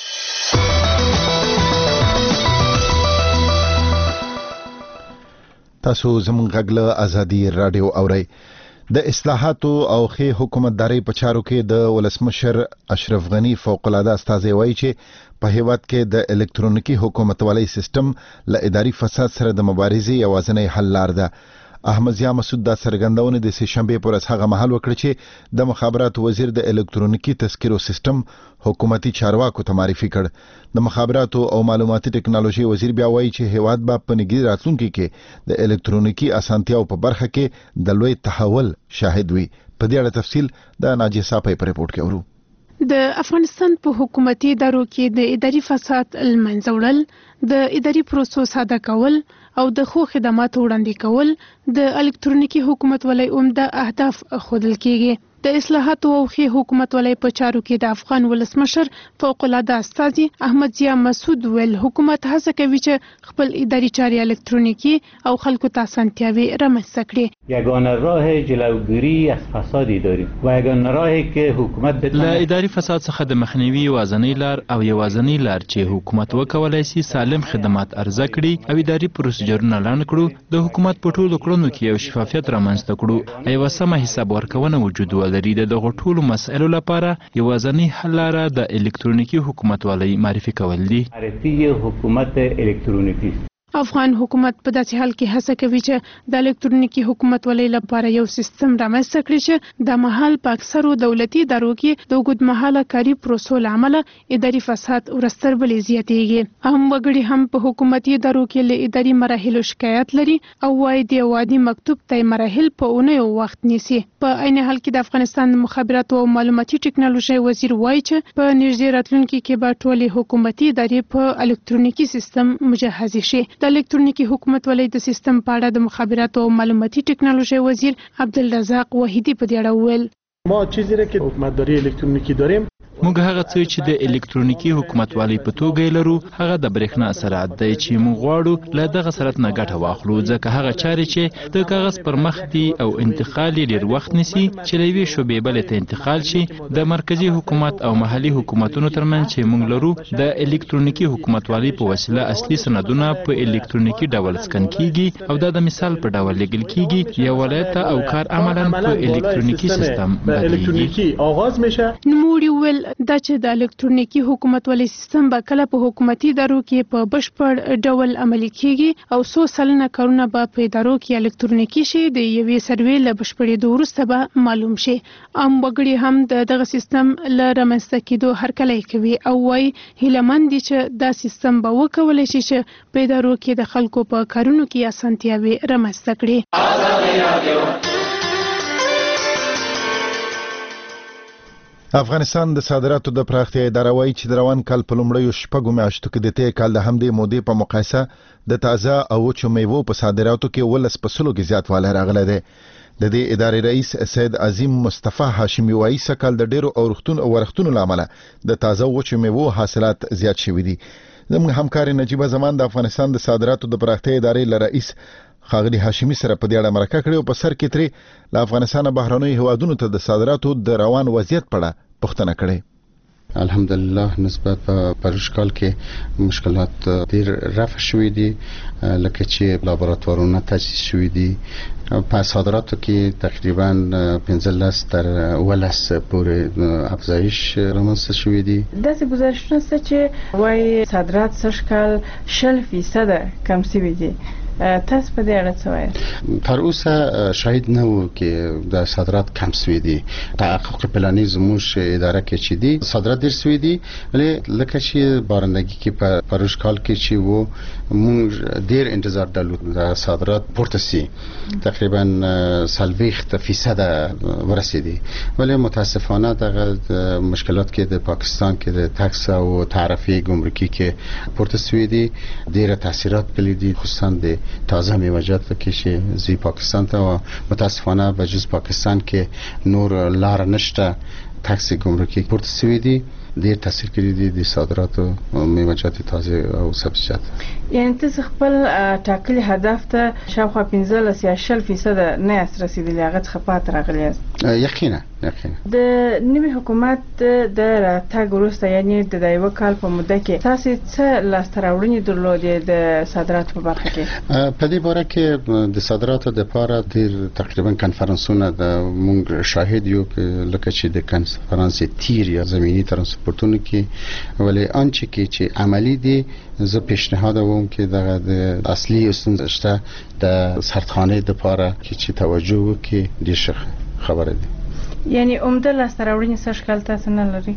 تاسو زموږ غږ له ازادي رادیو اورئ. د اصلاحاتو او ښې حکومتدارۍ په چارو کې د ولسمشر اشرف غني فوق العاده استازی وایي چې په هیواد کې د الکترونیکي حکومتولۍ سیستم له اداري فساد سره د مبارزې یوازینی حل لار ده. احمد ضیا مسعود دا څرګندونه د سه شنبې پر هغه مهال وکړه چې د مخابراتو وزیر د الکترونیکي تذکرو سیستم حکومتي چارواکو ته معرفي کړ. د مخابراتو او معلوماتي ټکنالوژي وزیر بیا وایي چې هیواد به په نږدې راتلونکي کې د الکترونیکي اسانتیاو په برخه کې د لوی تحول شاهد وي. په دې اړه تفصیل د ناجیه صافی په ریپورت کې اورو. د افغانستان په حکومتي ادارو کې د اداري فساد المنځه وړل، د اداري پروسو ساده کول او د خو خدماتو وړاندې کول د الکترونیکي حکومتولۍ عمده اهداف ښودل کیږي. د اصلاحاتو او ښې حکومتولۍ په چارو کې د افغان ولسمشر فوق العاده استازي احمد ضیا مسعود ویل حکومت هڅه کوي چې خپل اداري چارې الکترونیکي او خلکو ته اسانتیاوي رامنځته کړي. یگانه راه جلوگیری از فساد اداری و یگانه راهی که حکومت له اداري فساد څخه د مخنیوي یوازینی لار او یوازینی لار چې حکومت وکولای شي سالم خدمات ارزه کړي او اداري پروسیجرونه لاندې کړو، د حکومت په ټولو کړنو کې یو شفافیت رامنځته کړو، یو سمه حساب ورکونه وجود ولري. د دغو ټولو مسایلو لپاره یوازینی حل لاره د الکترونیکي حکومتولۍ معرفي کول دي. معرفي حکومت الکترونیکي افغان حکومت په داسې حال کې هڅه کوي چې د الکترونیکي حکومتولۍ لپاره یو سیستم رامنځته کړي چې د مهال په اکثرو دولتي ادارو کې د اوږدمهاله کاري پروسو له امله اداري فساد ورستربلې زیاتېږي. هم وګړي هم په حکومتي ادارو کې له اداري مراحلو شکایت لري او وايي د وادي مکتوب ته مراحل په اونیو وخت نیسي. په عین حال کې د افغانستان مخابراتو او معلوماتي ټکنالوژي وزیر وایي چې په نږدې راتلونکي کې به ټولې حکومتي ادارې په الکترونیکي سیستم مجهز شي. د الکترونیکي حکومتولۍ د سیستم په اړه د مخابراتو او معلوماتي ټکنالوژي وزیر عبدالرزاق وحیدی په دې اړه وویل ما چیزی را که حکومتداری الکترونیکی داریم موږ هغه څه چې د الکترونیکي حکومتولۍ په توګه لرو هغه د برېښنا سرعت دی چې موږ غواړو له دغه سرعت نه ګټه واخلو، ځکه هغه چارې چې د کاغذ پر مخ دي او انتقال یې ډېر وخت نیسي چې له یوې شعبې بلې ته انتقال شي، د مرکزي حکومت او محلي حکومتونو ترمنځ چې موږ لرو د الکترونیکي حکومتولۍ په وسیله اصلي سندونه په الکترونیکي ډول سکن کیږي او دا د مثال په ډول لیږل کیږي. یو ولایت ته او کار عملاً په الکترونیکي سیستم الکترونیکی آغاز میشه. نوموړي ویل دا چې د الکترونیکي حکومتولۍ سیستم به کله په حکومتي ادارو کې په بشپړ ډول عملي کیږي او څو سلنه کارونه به په ادارو کې الکترونیکي شي. د یوې سروې له بشپړېدو وروسته به معلوم شي. عام وګړي هم د دغه سیستم له رامنځته کېدو هرکلی کوي او وایي هیلهمند دي چې دا سیستم به وکولی شي چې په ادارو کې د خلکو په کارونو کې اسانتیاوې رامنځته کړي. افغانستان د صادراتو د پراختیا اداره وایي چې د روان کال په لومړیو شپږو میاشتو کې د تیر کال د همدې مودې په مقایسه د تازه او وچو میوو په صادراتو کې ولس په سلو کې زیاتوالی راغلی دی. د دې ادارې رئیس سید عظیم مصطفی هاشمي وایي سکهال د ډیرو اورښتونو او ورښتونو له امله د تازه وچو میوو حاصلات زیات شوي دي. زموږ همکار نجیبه زمان د افغانستان د صادراتو د پراختیا ادارې له رئیس خاغلی هاشمي سره په دې اړه مرکه کړې او په سر کې ترې له افغانستان بهرنیو هیوادونو ته د صادراتو د روان وضعیت په اړه پوښتنه کړې. الحمدلله نسبت په پروژ کال کې مشکلات ډیر رفع شوې دي، لکه چې لابراتوارونه تجهیز شوې دي. په صادراتو کې تقریبا پنځلس تر ولس پورې افزایش رامنځته شوې دي. داسې ګزارشونه شته چې وايي صادرات سږ کال شل فیصده کم شوي دي. تاسو په دې اړه څه وایي؟ تر اوسه شاهد نه وو چې د صادرات کم سوي دي. تحقق پلاني زموږ اداره کې چې دي صادرات ډیر سوي دي، ولی لکه چې بارندگی کې په پروژ کال کې چې وو موږ ډیر انتظار درلود د صادرات پورته سي تقریبا سلويخت فیصد ورسېدي، ولی متاسفانه دغه مشکلات کې د پاکستان کې د ټکس او تعرفه ګمرکي کې پورته سوي دي، ډیره تاثیرات کلیدي خصوصا د تازه میوجات کې چې زی پاکستان ته او متاسفانه به جز پاکستان کې نور لار نشته ټکس ګمرکي پورته سوي دي، ډیر تاثیر کړی دي د صادراتو میوجات تازه او سبزیجات. یعنی تاسو خپل ټاکلي هدف ته شاوخوا پنځلس یا شل فیصد نه یاست رسیدلی، هغه څخه پات راغلی یاست؟ یقینا یقینا. د نوي حکومت د راتګ وروسته یعنی د یو کال په موده کې تاسو څه لاسته راوړنې درلودې د صادراتو په برخه کې؟ په دې باره کې د صادراتو لپاره ډیر تقریبا کنفرانسونه د مونږ شاهد یو لکه چې د کنفرانس تیر یا زمینی ترانسپورتونو کې، ولی انچه کې چې عملی دي زه پیشنهاد ووم چې دغه د اصلي ستونزه شته د سرطانې لپاره چې توجه وکړي د شخ خبره دي. یعنی عمده لاسته راوړنې څه شکل تاسو نه لري؟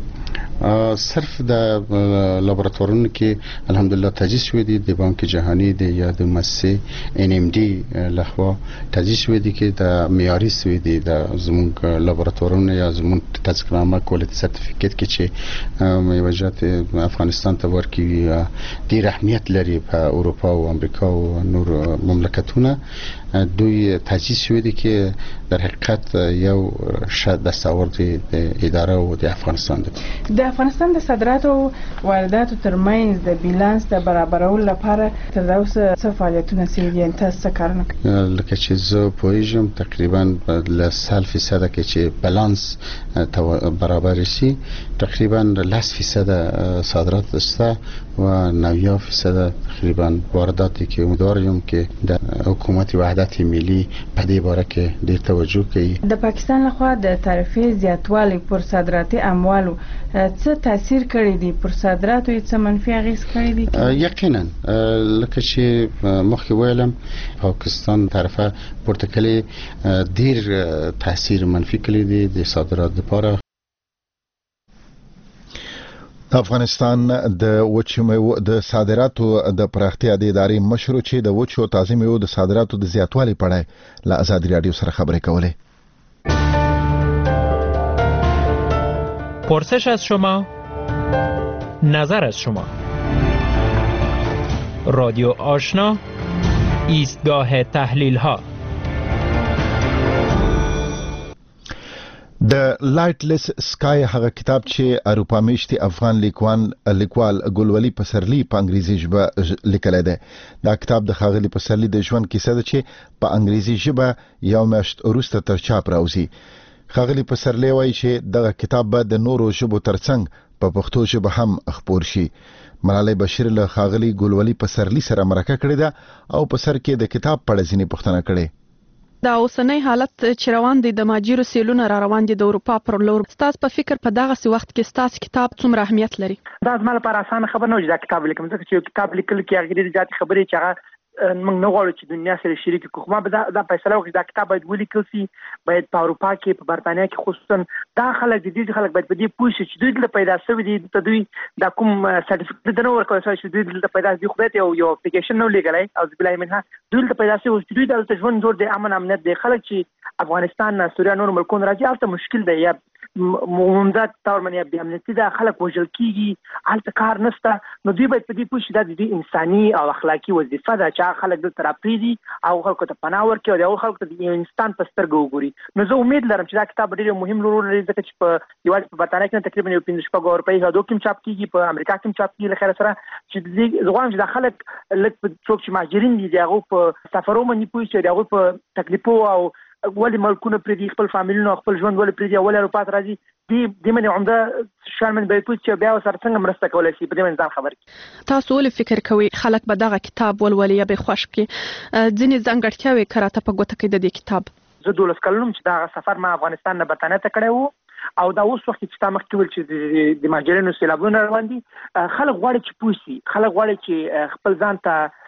صرف د لابراتوارونو کې الحمدلله تجهیز شوی دی د بانک جهانی دی یا د مؤسسه ان ام ډي لخوا تجهیز شوی دی چې د معیاري شوی دی د زموږ لابراتوارونو یا زموږ تذکرنامه کوالټي سرټیفیکیټ کې چې میوجات افغانستان ته ورکړي ډیر اهمیت لري په اروپا او امریکا او نور مملکتونه دوی تجهیز شوی دی چې در حقیقت یو شاید دستاورد د اداره او د افغانستان دی. د افغانستان د صادراتو او وارداتو ترمنځ د بیلانس د برابرولو لپاره تر اوسه څه فعالیتونه شوي دي؟ تاسو څه کارونه کوئ؟ لکه چې زه پوهیږم تقریبا له سل فیصد کې چې بالانس برابر شي تقریبا لس فیصد صادرات شته و نود فیصد تقریبا واردات کې امیدوار یم چې د حکومت وحدت ملی په دې باره کې ډیر توجه کوي. د پاکستان لخوا د تعرفې زیاتوالی پر صادراتي اموالو څه تاثیر کړی دی؟ پر صادراتو یې څه منفي اغیز کړی دی؟ یقینا لکه چې مخکې ویلم پاکستان طرفه پورته کړي ډیر تاثیر منفي کړی دی د صادراتو لپاره. افغانستان د وچمو د صادراتو د پراختیا د ادارې مشر چې د وچو تازه میوو د صادراتو د زیاتوالي په اړه له آزاد رادیو سره خبرې کولې. پرسش از شما، نظر از شما. رادیو آشنا، ایستگاه تحلیل ها. د لایټلس سکای هغه کتاب چې اروپا میشتي افغان لیکوال لیکوال ګلولي پسرلی په انګریزي ژبه لیکلی دی. دا کتاب د ښاغلي پسرلی د ژوند کیسه ده چې په انګریزي ژبه یو میاشت وروسته تر چاپ راوځي. ښاغلي پسرلی وایي چې دغه کتاب به د نورو ژبو ترڅنګ په پښتو ژبه هم خپور شي. ملالۍ بشیر له ښاغلي ګلولي پسرلی سره مرکه کړې ده او په سر کې د کتاب په اړه ځینې پوښتنه کړې. دا اوسنۍ حالت چې روان دي د ماجرو سیلونه را روان دي د اروپا پر لور، ستاسو په فکر په دغه سی وخت کې ستاسو کتاب څومره اهمیت لري؟ دا زما لپاره اسانه خبر نه و چې دا کتاب لیکم، ځکه چې کتاب لیکل کې هغه ډېرې زیاتې خبرې چې هغه موږ نه غواړو چې دنیا سره شریک کړو. ما به دا, دا فیصله وکړه چې دا کتاب باید ولیکل شي، باید په اروپا کې په برتانیا کې خصوصا دا خلک د دې خلک باید په دې پوه شي چې دوی دلته پیدا شوي دي، ته دوی دا کوم سرټیفیکټ نه ورکوي چې دوی دلته پیدا دي، خو باید یو یو اپلیکیشن نه لګلای او بالله منها دوی دلته پیدا شوي چې دوی دلته ژوند جوړ دي، امن امنیت دي. خلک چې افغانستان نه سوریا نور ملکونو راځي هلته مشکل دی، یا مومندات تور منیا بیا امنیتي دا خلک وژل کیږي، هلته کار نشته، نو دوی باید په دې پوه شي دا د انساني او اخلاقي وظیفه ده چې خلک دلته راپریږدي او خلکو ته پناه ورکړي او د خلکو ته د انسان په سترګه وګوري. نو زه امید لرم چې دا کتاب ډېر مهم رول لري، ځکه چې په یوازې په برتانیا کې تقریبا یو پنځه شپږ اروپایي هیوادو کې چاپ کیږي، په امریکا کې چاپ کیږي. له خیره سره چې زه غواړم چې دا خلک لږ څوک چې مهاجرین دي هغه په سفرو باندې پوه شي، هغه په تکلیفو او ولې ملکونه پرې دي، خپل فامیلونه خپل ژوند ولې پرې دي، ولې اروپا ته راځي، دې دې باندې عمده شان باندې باید پوه چې بیا سره څنګه مرسته کولی شي، په دې باندې ځان خبر کړي. تاسو ولې فکر کوئ خلک به دغه کتاب ولولي یا به خوښ کړي؟ ځینې ځانګړتیاوې کراته په ګوته کوي د دې کتاب. زه دولس کلن چې دا سفر ما افغانستان نه برتانیا ته کړی وو او دا اوس وخت چې تا مخکې ویل چې د مهاجرینو سیلابونه روان دي، خلک غواړي چې پوه شي، خلک غواړي چې خپل ځان ته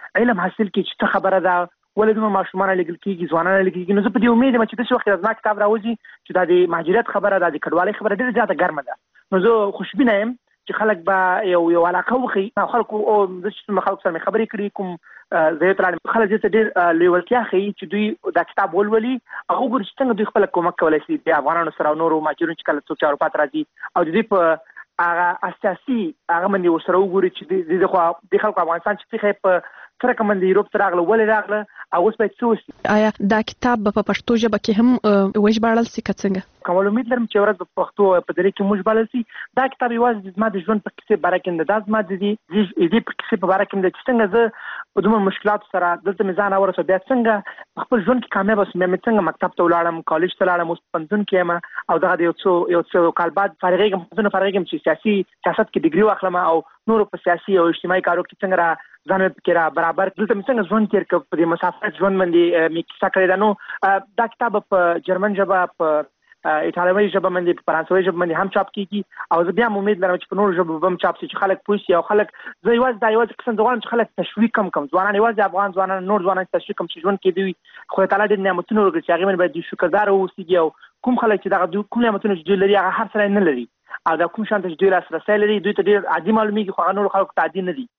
علم حاصل کړي چې څه خبره ده ولې دومره ماشومان لګل کېږي ځوانان لګل کېږي. نو زه په دې امید یم چې داسې وخت زما کتاب راوځي چې دا د مهاجرت خبره ده، د کډوالۍ خبره ډېره زیاته ګرمه ده. نو زه خوشبینه یم چې خلک به یو یو علاقه وښیي خلکو او زه چې خلکو سره مې خبرې کړي کوم زه یې تراړم خلک دې ته ډېر لیوالتیا ښیي چې دوی دا کتاب ولولي او وګوري چې څنګه دوی خپله کومک کولی شي د افغانانو سره او نورو مهاجرینو چې کله څوک چې اروپا ته راځي او د دوی په هغه اساسي هغه باندې ورسره وګوري چې د خو د خلکو افغانستان چې څه په سره کوم د یورپ ته راغله ولې راغله او اوس باید څه وشي. آیا دا کتاب په پښتو ژبه کې هم وژباړل شي که څنګه؟ کوم امید لرم چې ورځ په پښتو په دری کې وژباړل شي. دا کتاب یوازې زما د ژوند په کیسې باره کې نه ده، زما د دې په کیسې په باره کې ده چې څنګه زه په دومره مشکلاتو سره دلته مې ځان ورسوه، بیا څنګه په خپل ژوند کې کامیاب شوم، بیا مې څنګه مکتب ته ولاړم، کالج ته لاړم، اوس پوهنتون کې یم او دغه د یو څو یو څو کال بعد فارغېږم پوهنتون فارغېږم چې سیاسي سیاست کې ډیګري واخلم او نورو په سیاسي او اجتماعي کارو کې څنګه را ځان پکې را برابر دلته مې څنګه ژوند تېر کړ په دې مسافت ژوند باندې مې کیسه کړې ده. نو دا کتاب په جرمن ژبه په ایټالوي ژبه باندې په فرانسوي ژبه باندې هم چاپ کیږي او زه بیا هم امید لرم چې په نورو ژبو هم چاپ شي چې خلک پوه شي او خلک زه یوازې دا یوازې قسم زه غواړم چې خلک تشویق کم کم ځوانان یوازې افغان ځوانان نور ځوانان تشویق کم چې ژوند کې دوی خدای تعالی ډېر نعمتونه ورکړي چې هغې باندې باید دوی شکرداره واوسېږي او کوم خلک چې دغه کوم نعمتونه چې دوی لري هغه هر سړی نه لري او دا کوم شان ته چې دوی لاسرسی لري دوی ته ډېر عادي معلومیږي خو هغه نورو خلکو ته عادي نه دي.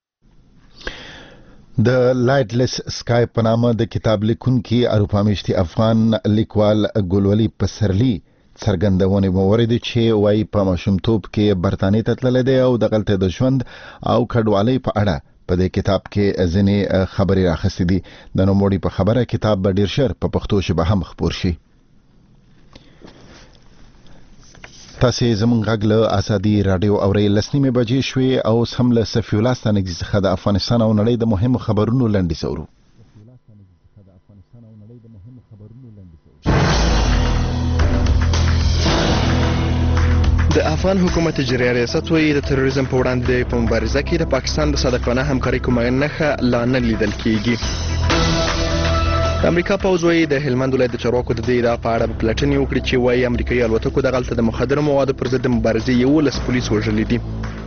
د لایټلس سکای په نامه د کتاب لیکونکي اروپا میشتي افغان لیکوال ګلولي پسرلي څرګندونې مورد چې وایي په ماشومتوب کې برتانیې ته تللی دی او دغلته د ژوند او کډوالۍ په اړه په دې کتاب کې ځینې خبرې راخستې دي. د نوموړي په خبره کتاب به ډېر ژر په پښتو ژبه هم خپور شي. تاسو زموږ غږ له ازادي رادیو اورئ. لس نیمې بجې شوې او اوس هم له صفي الله ستانکزي څخه د افغانستان او نړۍ د مهمو خبرونو لنډیز اورو. د افغان حکومت اجرایه ریاست وایي د تروریزم په وړاندې په مبارزه کې د پاکستان د صادقانه همکارۍ کومه نښه لا نه لیدل کېږي. د امریکا پوځ وایي د هلمند ولایت د چارواکو د دې ادعا په اړه به پلټنې وکړي چې وایي امریکایي الوتکو دغلته د مخدره موادو پر ضد د مبارزې یولس پولیس وژلي دي.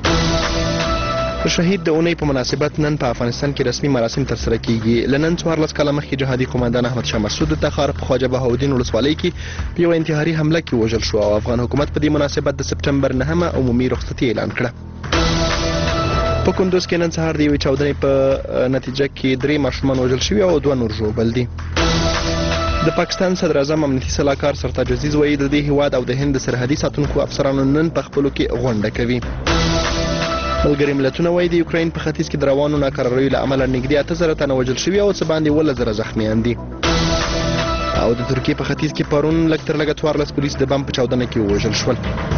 د شهید د اونۍ په مناسبت نن په افغانستان کې رسمي مراسم ترسره کیږي. له نن څوارلس کاله مخکې جهادي قومندان احمد شاه مسعود د تخار په خواجه بهاودین ولسوالۍ کې په یوه انتحاري حمله کې وژل شو او افغان حکومت په دې مناسبت د سپټمبر نهمه عمومي رخصتي اعلان کړه. په کندوز کې نن سهار د یوې چاودنې په نتیجه کې درې ماشومان وژل شوي او دوه نور ژوبل دي. د پاکستان صدر اعظم امنیتي سلاکار سرتاج عزیز وایي د دې هیواد او د هند سرحدي ساتونکو افسرانو نن په خپلو کې غونډه کوي. ملګري ملتونه وایي د یوکرين په ختیځ کې د روانو ناکراریو له امله نږدې اته زره تنه وژل شوي او څه باندې اووه زره زخمیان دي. او د ترکیې په ختیځ کې پرون لږ تر لږه څوارلس پولیس د بم په چاودنه کې ووژل شول.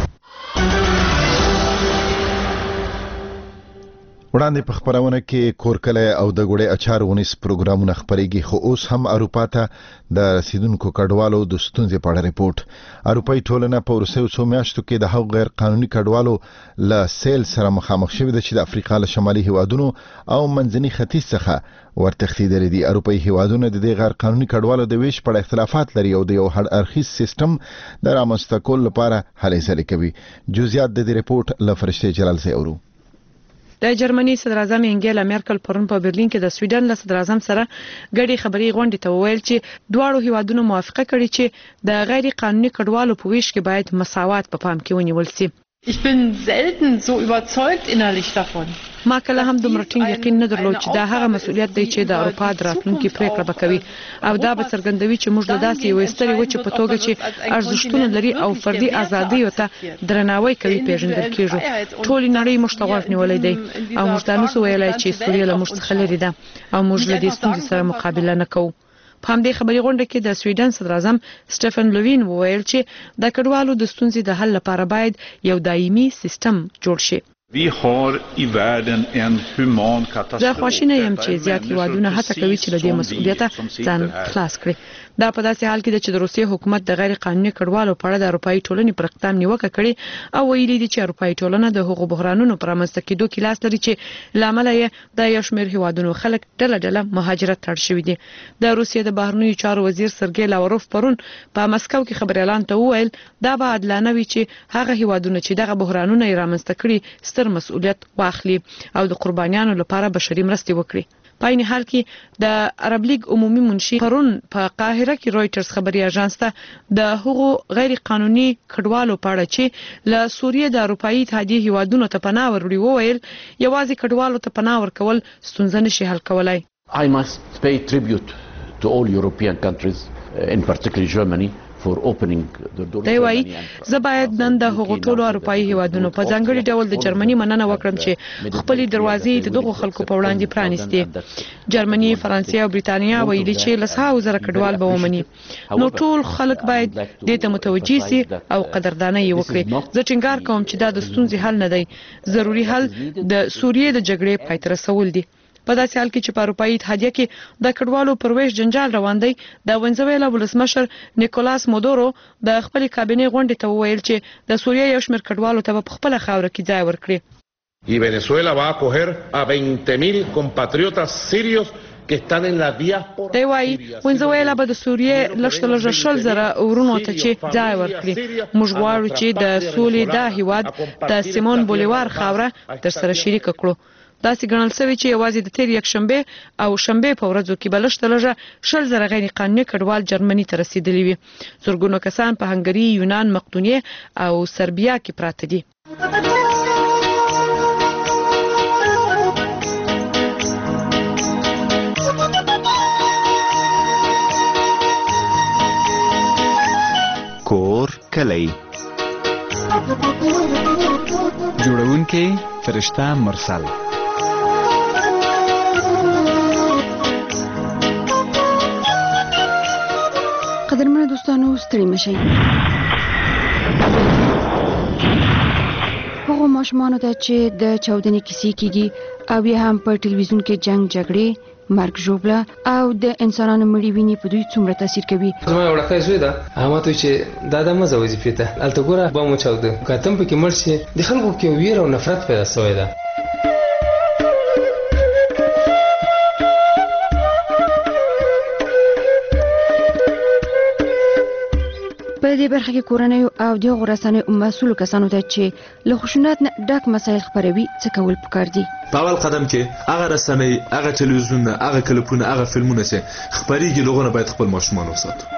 وړاندې په خبرونه کې کورکله او د ګوړې اچار ونیس پروګرامونه خبرېږي خو اوس هم اروپا ته د رسیدونکو کډوالو د ستونزې په اړه ریپورت. اروپایي ټولنه په وروستیو څو میاشتو کې د هغو غیر قانوني کډوالو له سیل سره مخامخ شوې ده چې د افریقا له شمالي هیوادونو او منځني ختیځ څخه ورتښتېدلي دي. اروپایي هیوادونه د دې غیر قانوني کډوالو د ویش په اړه اختلافات لري او د یو هر اړخیز سیستم د رامنځته کولو لپاره هلې ځلې کوي. جزئیات د دې ریپورت له فرشته جلال سره اورو. د جرمني صدر اعظم انګیلا میرکل پرون په برلین کې د سویډن له صدر اعظم سره ګډي خبري غونډې ته وویل چې دواړو هیوادونو موافقه کړې چې د غیر قانوني کډوالو په ویش کې باید مساوات په پام کې ونیول شي. Ich bin selten so überzeugt innerlich davon. ما کله هم دومره ټینګ یقین نه درلود چې دا هغه مسؤلیت دی چې د اروپا د راتلونکي پریکړه وکوي او دا به څرګندوي چې موږ له داسې یوې سترې وچې په توګه چې ارزښتونه لري او فردي ازادۍ ته درناوی کوي پیژندل کېږو. ټولې نړۍ موږ ته غوږ نیولی دی او موږ دا نشو ویلای چې سوریه له موږ څخه لرې ده او موږ له دې ستونزې سره مقابله نه کوو. په همدې خبري غونډه کې د سویډن صدر اعظم سټيفن لووین وویل چې د کډوالو د ستونزې د حل لپاره باید یو دایمي سیستم جوړ شي. Vi har i världen en human katastrof. زه خواشینه یم چې زیات هیوادونه هڅه کوي چې له دې مسؤلیته ځان خلاص کړي. دا په داسې حال کې ده چې د روسیې حکومت د غیر قانوني کډوالو په اړه د اروپאי ټولنې پر اقدام نیوکه کړې او ویلي دي چې اروپאי ټولنه د هغو بحرانونو پر رامنځته کېدو کې لاس لري چې لامل یې د یو شمېر هیوادونو خلک ډله ډله مهاجرت ته اړ شوي دي. د روسیې د بهرنیو چارو وزیر سرګی لاوروف پرون په مسکو کې خبر اعلان ته وویل دا به عادلانه وي چې هغه هیوادونه چې دغه بحرانونه یې رامنځته کړي ستر مسؤلیت واخلي او د قربانیانو لپاره بشري مرستې وکړي. په عین حال کې د عرب لیگ عمومي منشي پرون په قاهره کې رويټرز خبري اژانس ته د هغو غیر قانوني کډوالو په اړه چې له سوریه د اروپאי اتحادیه هیوادونو ته پناه وروړي وویل یوازې کډوالو ته پناه ورکول ستونزه نشي حل کولای. I must pay tribute to all European countries, in particular Germany, for opening the door. دی وايي زه باید نن د هغو ټولو اروپאי هیوادونو په ځانګړي ډول د جرمني مننه وکړم چې خپلې دروازې د دغو خلکو په وړاندې پرانیستي. جرمني، فرانسې او بریتانیا ویلي چې لسهاو زره کډوال به ومني. نو ټول خلک باید دې ته متوجي سي او قدرداني یې وکړي. زه ټینګار کوم چې دا د ستونزې حل نه دی. ضروري حل د سوریې د جګړې پای ته رسول دي. په داسې حال کې چې په اروپאי اتحادیه کې د کډوالو پر ویش جنجال روان دی، د وینزویلا ولسمشر نیکولاس مودورو د خپل کابینې غونډې ته وویل چې د سوریه یو شمېر کډوالو ته په خپل خاوره کې ځای ورکړي. Y Venezuela va a acoger a veinte mil compatriotas sirios que están en la diáspora. دی وايي وینزویلا به د سوریې لږ تر لږه شل زره ورونو ته چې ځای ورکړي. موږ غواړو چې د سولې دا هیواد د سیمون بولیوار خاوره تر سره شریک کړو. داسې ګڼل شوی چې یوازې د تیر یک شنبه او شنبه په ورځو کې بلش تلجه شل زره غیر قانوني کډوال جرمني ته رسیدلی وي. زرګونو کسان په هنګري، یونان، مقدونیه او سربیا کې پراته دي. کور کلی جوړونکي فرشته مرسل. قدرمنو دوستانو ستړي مشئ. هغو ماشومانو ته چې د چاودنې کیسې کیږي او یا هم په ټلویزیون کې جنگ جګړې مرګ ژوبله او د انسانانو مړی ویني په دوی څومره تاثیر کوي. زما یو وړوکی زوی ده، هغه ماته وایي چې دا د مزه وظیفې ته هلته ګوره بم وچاوده که ته هم پکې مړ شي د خلکو پکې ویره او نفرت پیدا سوی ده. په دې برخه کې کورنۍ او د غرسانې مسؤل کسانو ته چې له خشونت نه ډک مسایل خبروي څه کول پکار دي. په اول قدم کې هغه رسنۍ، هغه تلویزیون، هغه کلیپونه، هغه فلمونه چې خبريږي لغونه باید خپل ماشومان وساتو.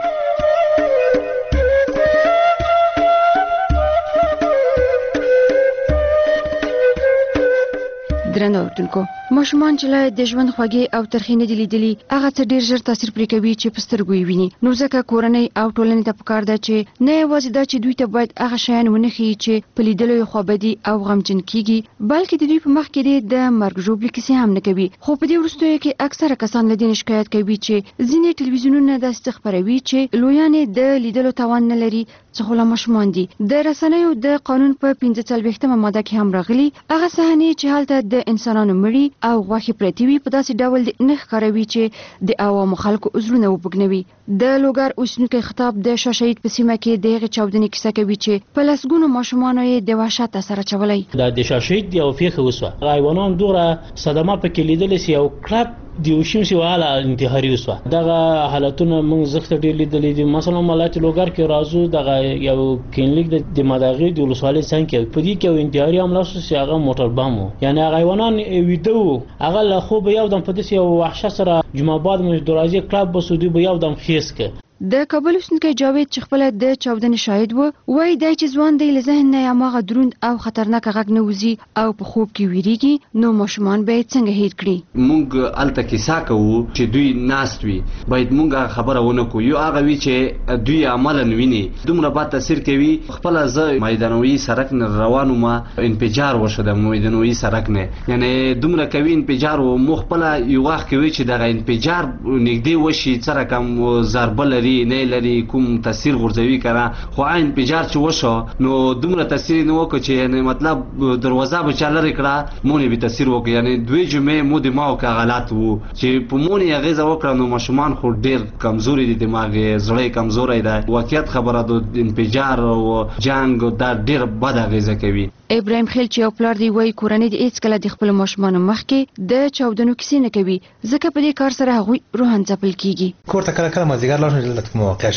درنو اوردونکو، ماشومان چې له د ژوند خوږې او ترخې نه دي لیدلي هغه څه ډېر ژر تاثیر پرې کوي چې په سترګو یې ویني. نو ځکه کورنۍ او ټولنې ته پکار ده چې نه یوازې دا چې دوی ته باید هغه شیان ونه ښیي چې په لیدلو یې خوابدي او غمجن کیږي، بلکې د دوی په مخ کې د مرګ ژوبلې کیسې هم نه کوي. خو په دې وروستیو کې اکثره کسان له دې شکایت کوي چې ځینې ټلویزیونونه داسې خبروي چې لویان د لیدلو توان نه لري څه خو لا ماشومان دي. د رسنیو د قانون په پنځه څلوېښتمه ماده کې هم راغلي هغه صحنې چې هلته د انسانانو مړي او غوښې پرتې وي په داسې ډول د نه ښکاروي چې د عوامو خلکو عذرونه وبګنوي. د لوګر اوسېدونکی خطاب د شاه شهید په سیمه کې د هغې چاودنې کیسه کوي چې په لسګونو ماشومانو یې د وحشت اثر اچولی. دا د شاه شهید یو پیښه وسوه، حیوانان دومره صدمه پکې لیدلی سي او کلب د یو شیم سی والا انتحاري وسوه. دغه حالتونه موږ زخته ډېر لیدلي دي. مثلا ملت لوګر کې راځو دغه یو کلینیک د مداغې د ولسوالۍ څنګ کې په دې کې یو انتحاري حمله وسوه چې هغه موټر بم و، یعنې هغه حیوانان ویده وو، هغه له خوبه یو دم په داسې یو وحشت سره جمعه باد مو دروازې کلب بسو دوی به یو دم خیس که. د کابل اوسېدونکی جاوید چې خپله د چاودنې شاهد و وایي دی چې ځوان دی له ذهن نه یې هماغه دروند او خطرناکه غږ نه وځي او په خوب کې ویریږي، نو ماشومان به یې څنګه هیر کړي. موږ هلته کیسه کوو چې دوی ناست وي، باید موږ هغه خبره ونه کړو. یو هغه وي چې دوی عملا ویني دومره بد تاثیر کوي. خپله زه میدانوي سړک نه روان وم، انفجار وشو د میدانوي سړک نه، یعنې دومره کوي انفجار و. مو خپله یو وخت کې وي چې دغه انفجار نږدې وشي څه رقم ضربه لري نه لري کوم تاثیر غورځوي کنه، خو عین انفجار چې وشو نو دومره تاثیر نه وکړ چې یعنی مطلب دروازه به چا لرې کړه مونې به تاثیر وکړي. یعنی دوی جمعې مو دماغ کې غلط وو چې په مونې اغېزه وکړه. نو ماشومان خو ډېر کمزوري دي، دماغ یې زړه کمزوری ده. واقعیت خبره د انفجار او جنګ دا ډېر بد اغېزه کوي. ابراهیم خیل چې یو پلار دی وایي کورنۍ د هېڅکله د خپلو ماشومانو مخکې د چاودنو کیسې نه کوي ځکه په دې کار سره هغوی روحاً ځپل کېږي. کور ته کله کله مازدیګر لاړ شم چې دلته کومه واقعه شوي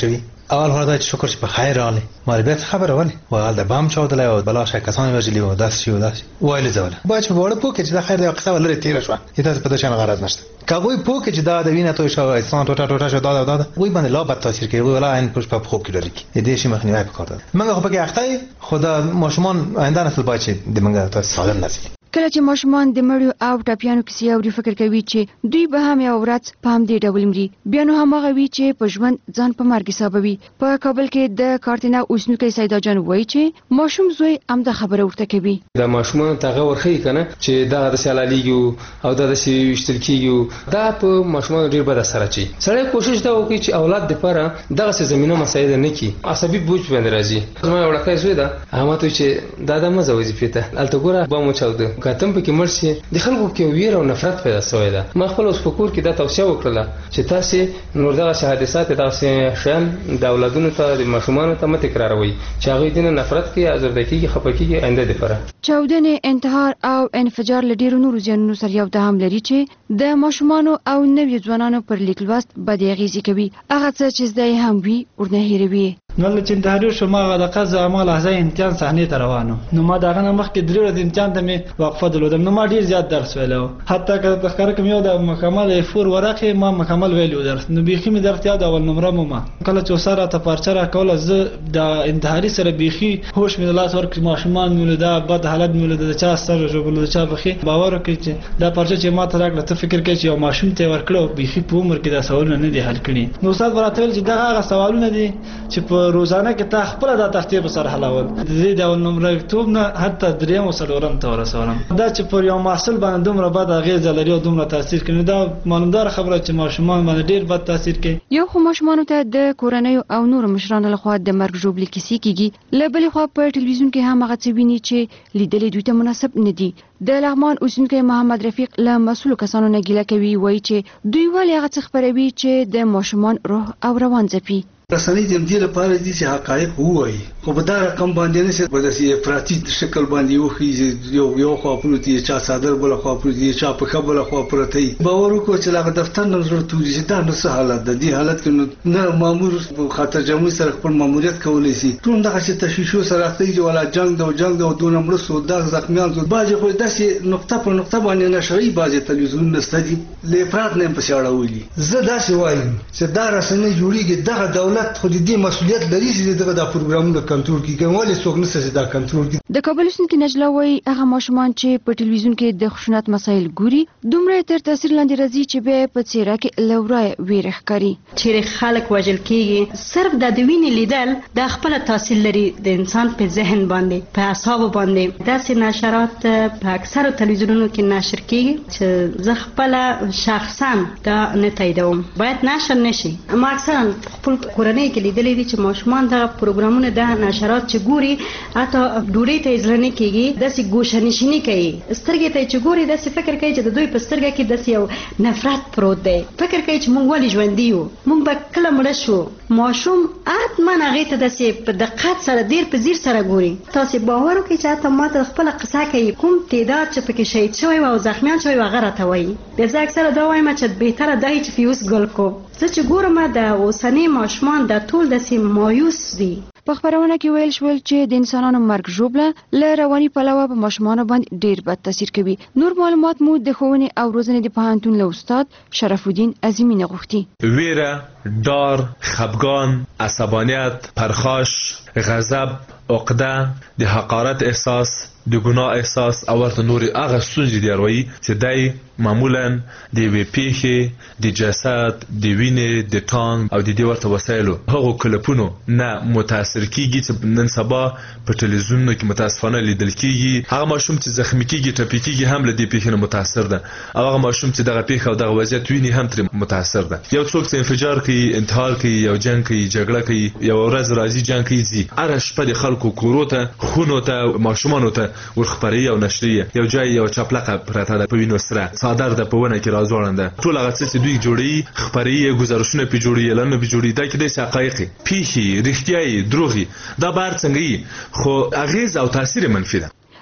اول خو دا شکر چې په خیر راغلی مال بیت خبره ونه وال د بام چودلای او بلا شای کسان ورجلی و داس شي و داس وایل زول با چې وړ پوکې چې دا خیر د قصه ولر تیر شو هیڅ په دشان غرض نشته کاوی پوکې چې دا د وینې توې شو انسان ټوټه ټوټه شو دا دا وای باندې لا بد تاثیر کوي ولا ان پوش په خوب کې لري دې شي مخنیوي وکړه منګه خو پکې اخته خدا ماشومان آینده نسل باید چې د منګه تاسو سالم نسل کله چې ماشومان د مړیو او ټاپیانو کیسې اوري فکر کوي چې دوی به هم یو ورځ په همدې ډول مري بیا نو هماغه وی چې په ژوند ځان په مرګ حسابوي په کابل کې د کارتینا اوسنوکي سیدا جان وایي چې ماشوم زوی هم د خبره ورته کوي د ماشومان ته ورخی کنه چې دا د سیالالیږي او دا د وشتل کیږي دا په ماشومان ډیر بد اثر اچي سړی کوشش دا وکړي چې اولاد د لپاره دغه زمينه مساعده نه کی عصبي بوج باندې راځي زما وړکای زوی دا هغه ته چې دا د مزه وظیفه ته الته ګوره به مو چاوده کاتم په کې مرشي د خلکو کې ویر او نفرت پیدا شوی ده ما خپل اوس فکر کې دا توصيه وکړه چې تاسو نور دغه حادثات تاسو شان د اولادونو ته د ماشومان ته مت تکراروي چې هغه دینه نفرت کې ازردګي کې خپکیږي آینده د لپاره چاودنې انتحار او انفجار لډیرو نور زیانونو سره یو د هم لري چې د ماشومان او نوي ځوانانو پر لیک لوست بد اغیزه کوي هغه څه چې زده هم وي ورنه هیروي نو چې انتحاري شو ما د قضا اعمال هزه امتحان صحنه ته روانو نو ما دغه نه مخکې درې ورځې امتحان ته مې وقفه درلودم نو ما ډیر زیات درس ویلو حتی که په ښکار کوم یو د مکمل فور ورقه ما مکمل ویلو درس نو بيخي مې درته یاد اول نمبر مو ما کله چې سره ته پارچه را کوله ز د انتحاري سره بيخي هوش مې لاس ورک ماشومان مولدا بد حالت مولدا چا سره جو بل چا بخي باور کوي چې دا پارچه چې ما ته راکړه ته فکر کوي چې یو ماشوم ته ورکړو بيخي په عمر کې دا سوالونه نه دي حل کړي نو استاد ورته چې دا هغه سوالونه دي چې په روزانه کې تا خپل د تختې په سر حلول د دې د نمبر کتاب نه حتی دریم وسلورم ته ورسولم دا چې پر یو محصول باندې دومره بد اغیزه لري او دومره تاثیر کوي دا معلومدار خبره چې ماشومان باندې ډیر بد تاثیر کوي یو خو ماشومان ته د کورنۍ او نور مشرانو لخوا د مرګ جوړ لیکسي کیږي لبل خو په ټلویزیون کې هم هغه څه ویني چې لیدلې دوی ته مناسب نه دي د لغمان اوسنکي محمد رفیق له مسؤل کسانو نه ګیله کوي وایي چې دوی ولې هغه څه خبروي چې د ماشومان روح او روان ځپي رسنۍ د دې لپاره دي چې حقایق ووایي خو په دا رقم باندې نه شي په داسې افراطي شکل باندې وخی یو یو خو پروتي چا صادر بل خو پروتي چا په خبره خو پروتي باور وکړو چې لاغه دفتر نه ضرورت وي چې دا نو حالت د دې حالت کې نه مامور خاطر جمهوریت سره خپل ماموریت کولای شي ټول دغه چې تشویشو سره اخته چې ولا جنگ د جنگ د دون مرسو د زخمیان زو باج خو داسې نقطه په نقطه باندې نشري باج تلویزیون نستدي لپرات نه په شاړولي زه داسې وایم چې دا رسنۍ جوړیږي دغه دولت خو دې مسؤلیت لري چې دغه د پروګرامونو کنټرول کوي کومه څوک نشي دا کنټرول کوي د کابل اوسنکي نجلا وایي هغه ماشومان چې په ټلویزیون کې د خشونت مسایل ګوري دومره تر تاثیر لاندې راځي چې به په څیره کې لورای ویرخ کوي چې خلک وژل کیږي صرف د دوینې لیدل د خپل تاثیر لري د انسان په ذهن باندې په اعصاب باندې داسې نشرات په اکثر ټلویزیونونو کې نشر کیږي چې زه خپل شخصا دا نه تاییدوم باید نشر نشي اما اکثرا خپل کورنۍ کې لیدلې دي چې ماشومان د پروګرامونو د نشرات چې ګوري اته ډوړې ته ځلنه کیږي داسې ګوشنشینی کوي سترګې ته چې ګوري داسې فکر کوي چې د دوی په سترګه کې داسې یو نفرت پروت دی فکر کوي چې مونږ ولې ژوند دیو مونږ به کله مړ شو ماشوم اتمن هغه ته داسې په دقت سره ډیر په زیر سره ګوري تاسو باور وکړئ چې اته ماته خپل قصه کوي کوم تعداد چې پکې شهید شوی او زخمیان شوی هغه راته وایي د زه اکثره دا وایم چې بهتره دی چې فیوز ګل کو زه چې ګورم د اوسنی ماشومان د ټول داسې مایوس دي په خبرونه کې ویل شول چې د انسانانو مرګ ژوبله له رواني پلوه په ماشومان باندې ډیر بد تاثیر کوي نور معلومات مو د ښوونې او روزنې د پوهنتون له استاد شرف الدین عظیمی نه غوښتي ویره ډار خفګان عصبانیت پرخاش غضب عقده د حقارت احساس د ګناه احساس او ورته نور هغه ستونزې دی وروي چې دای معمولا د وی پیخي د جسد د وینې د ټانګ او د دې ورته وسایلو هغه کلپونو نه متاثر کیږي چې نن سبا په ټلویزیونونو کې متاسفانه لیدل کیږي هغه ماشوم چې زخمی کیږي ټپي کیږي هم له دې پیښې نه متاثر ده او هغه ماشوم چې دغه پیښه او دغه وضعیت ویني هم تر متاثر ده یو څوک چې انفجار کوي انتحار کوي یو جنگ کوي جګړه کوي یو ورځ راځي جنگ کوي زی اره شپه د خلکو کورو ته خونو ته ماشومانو ته ورخبري او نشریه یو ځای یو چپلقه پرته ده په وینو سره صادر ده په ونه کې راځوړنده ټول هغه څه چې دوی جوړي خبري گزارشونه پی جوړي اعلان پی جوړي دا کې د حقایق پیخي رښتیاي دروغي دا بار څنګه خو اغیز او تاثیر منفي ده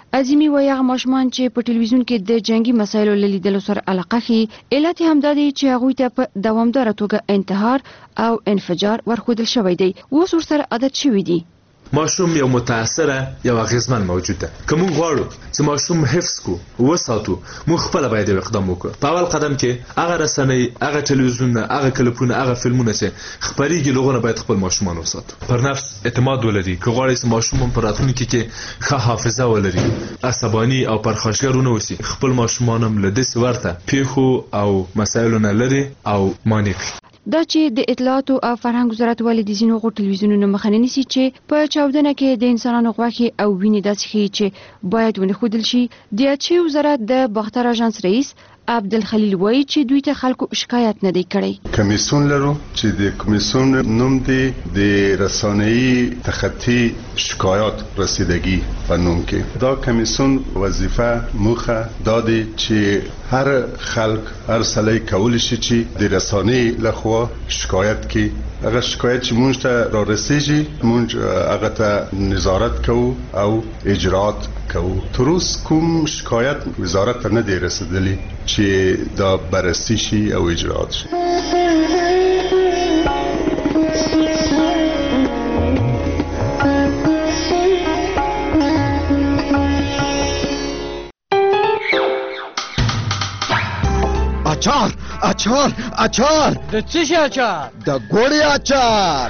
عظیمی وایي هغه ماشومان چې په ټلویزیون کې د جنگي مسایلو لیدلو سره علاقه ښيي علت هم دا دی چې هغوی ته په دوامداره توګه انتحار او انفجار ورښودل شوی دی اوس ورسره عادت شوي دي. ماشوم یو متاثره یو اغیزمن موجود ده که موږ غواړو چې ماشوم حفظ کو وساتو موږ خپل باید یو اقدام وکړو. په اول قدم کې هغه رسنۍ هغه ټلویزیون هغه کلیپونه هغه فلمونه چې خبريږي لغونه باید خپل ماشومان وساتو پر نفس اعتماد ولري که غواړي چې ماشوم په راتلونکي کې ښه حافظه ولري عصباني او پرخاشګرونه وسی خپل ماشومان هم له دې ورته پیښو او مسایلو نه لري او مانع کړي. دا چې د اطلاعات او فرهنګ وزارت ولې د ځینو غو ټلویزیونونو مخه نیسي چې په چاودنه کې د انسانانو غوښې او وینې داسې ښیي چې باید ونښودل شي. د اچې وزارت د باختر اژانس رئیس عبدالخلیل وایي چې دوی ته خلکو شکایت نه دی کړی. کمیسیون لرو چې د کمیسیون نوم دی د رسانه‌ای تخطی شکایات رسیدگی په نوم کې. دا کمیسیون وظیفه موخه دادی چې هر خلک هر سړی کولی شي چې د رسانه‌ای لخوا شکایت کې هغه شکایت چې مونږ ته را رسیږي مونږ هغه ته نظارت کوو او اجرات کوو. تر اوسه کوم شکایت وزارت ته نه دی رسیدلی چې دا بررسی شي او اجرات شي. اچار اچار اچار د څه شي اچار؟ د ګوړې اچار.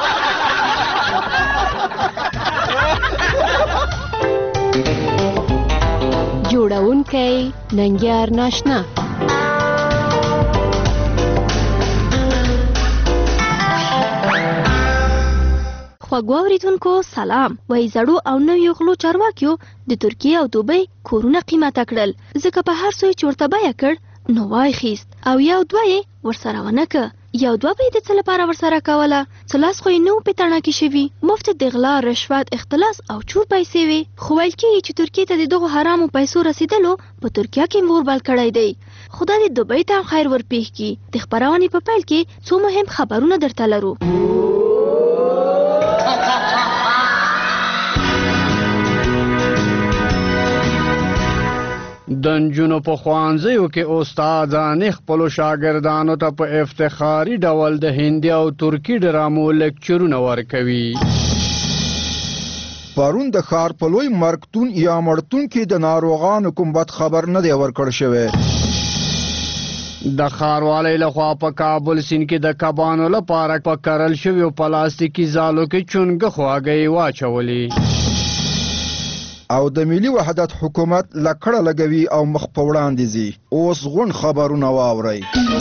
جوړونکی ننګیار ناشنا. خوږو اوریدونکو سلام. وایي زړو او نویو غلو چارواکیو د ترکیې او دوبۍ کورونه قیمته کړل ځکه په هر څه یې چورته بیه کړ نو وای خیست او یو دوه یې ورسره ونه که. یو دوه به یې د څه لپاره ورسره کوله څه لاس خو یې نه و په تڼه کې شوي مفت د غلا رشوت اختلاس او چور پیسې وې. خو ویل کېږي چې ترکیې ته د دغو حرامو پیسو رسیدلو په ترکیه کې موربل کړی دی. خدای دې دوبۍ ته هم خیر ورپېښ کړي. د خپرونې په پیل کې څو مهم خبرونه درته لرو. د نجونو په ښوونځیو کې استادانې خپلو شاګردانو ته په افتخاري ډول د هندي او ترکي ډرامو لیکچرونه ورکوي. پرون د ښار په لوی مرکتون یا مړتون کې د ناروغانو کوم بد خبر نه دی ورکړ شوی. د ښاروالۍ لخوا په کابل سیند کې د کبانو لپاره په کرل شویو پلاستیکي ځالو کې چونګښو هګۍ واچولې. او د ملي وحدت حکومت لکړه لګوي او مخ په وړاندې ځي. اوس غون خبرونه واورئ.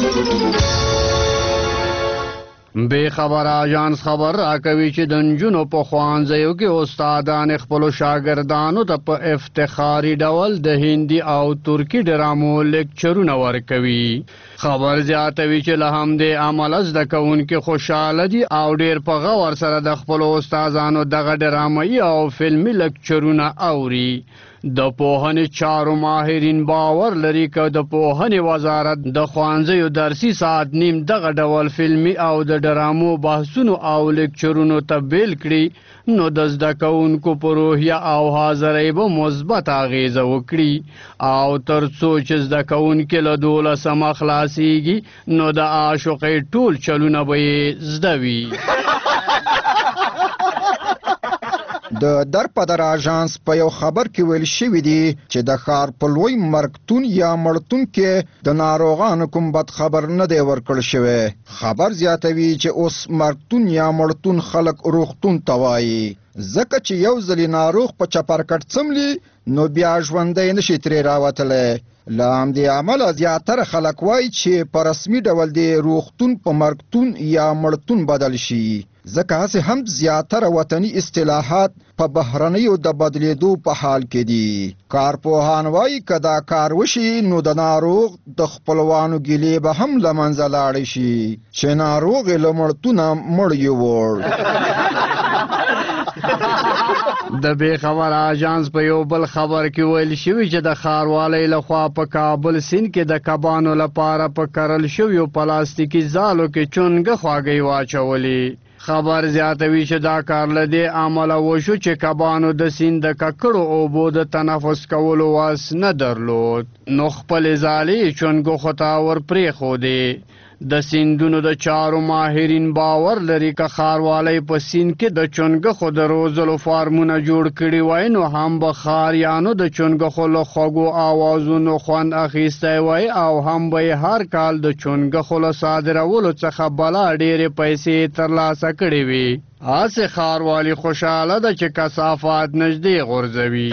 بې خبره اژانس خبر راکوي چې د نجونو په ښوونځیو کې استادان خپلو شاګردانو ته په افتخاري ډول د هندي او ترکي ډرامو لیکچرونه ورکوي. خبر زیاتوي چې له همدې امله زده کوونکي خوشحاله دي او ډېر په غور سره د خپلو استادانو دغه ډرامایي او فلمي لیکچرونه اوري. د پوهنې چارو ماهرین باور لري که د پوهنې وزارت د ښوونځیو درسي ساعت نیم دغه ډول فلمي او د ډرامو بحثونو او لیکچرونو ته بیل کړي نو د زده کوونکو په روحیه او حاضرۍ به مثبت اغیزه وکړي او تر څو چې زده کوونکي له دولسمه خلاصیږي نو د عاشقۍ ټول چلونه به یې زده وي. د در په در اژانس په یو خبر کې ویل شوي دي چې د ښار په لوی مرکتون یا مړتون کې د ناروغانو کوم بد خبر نه دی ورکړل شوی. خبر زیاتوي چې اوس مرکتون یا مړتون خلک روغتون ته وایي ځکه چې یو ځلې ناروغ په چپرکټ څملي نو بیا ژوندی نشي ترې راوتلی. له همدې امله زیاتره خلک وایي چې په رسمي ډول د روغتون په مرکتون یا مړتون بدل شي ځکه هسې هم زیاتره وطني اصطلاحات په بهرنیو د بدلیدو په حال کې دي. کارپوهان وایي که دا کار وشي نو د ناروغ د خپلوانو ګیلې به هم له منځه لاړې شي چې ناروغ یې له مړتونه مړ یووړ. د بې خبر اژانس په یو بل خبر کې ویل شوي چې د ښاروالۍ لخوا په کابل سیند کې د کبانو لپاره په کرل شویو پلاستیکي ځالو کې چونګښو هګۍ واچولې. خبر زیاتوي چې دا کار له دې امله وشو چې کبانو د سیند د ککړو اوبو د تنفس کولو واس نه درلود نو خپلې ځالې چونګښو ته ورپرېښودې د سیندونو د چارو ماهرین باور لري که ښاروالی په سیند کې د چونګښو د روزلو فارمونه جوړ کړي وای نو هم به ښاریانو د چونګښو له خوږو آوازونو خوند اخیستی وای او هم به یې هر کال د چونګښو له صادرولو څخه بلا ډېرې پیسې ترلاسه کړې وي هسې ښاروالي خوشحاله ده چې کثافات نږدې غورځوي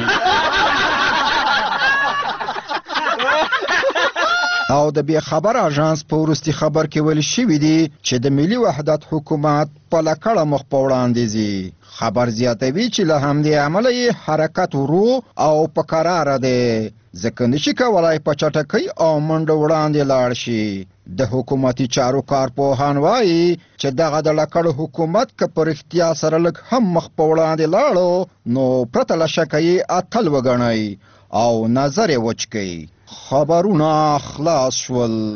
او د بې خبر اژانس په وروستي خبر کې ویل شوي دي چې د ملي وحدت حکومت په لکړه مخ په وړاندې ځي خبر زیاتوي چې له همدې امله یې حرکت ورو او په کراره دی ځکه نشي کولی په چټکۍ او منډه وړاندې لاړ شي د حکومتي چارو کارپوهان وایي چې دغه د لکړ حکومت که په رښتیا سره لږ هم مخ په وړاندې لاړو نو پرته له شکه یې اتل وګڼئ او نظر یې وچ کړئ خبرونه خلاص شول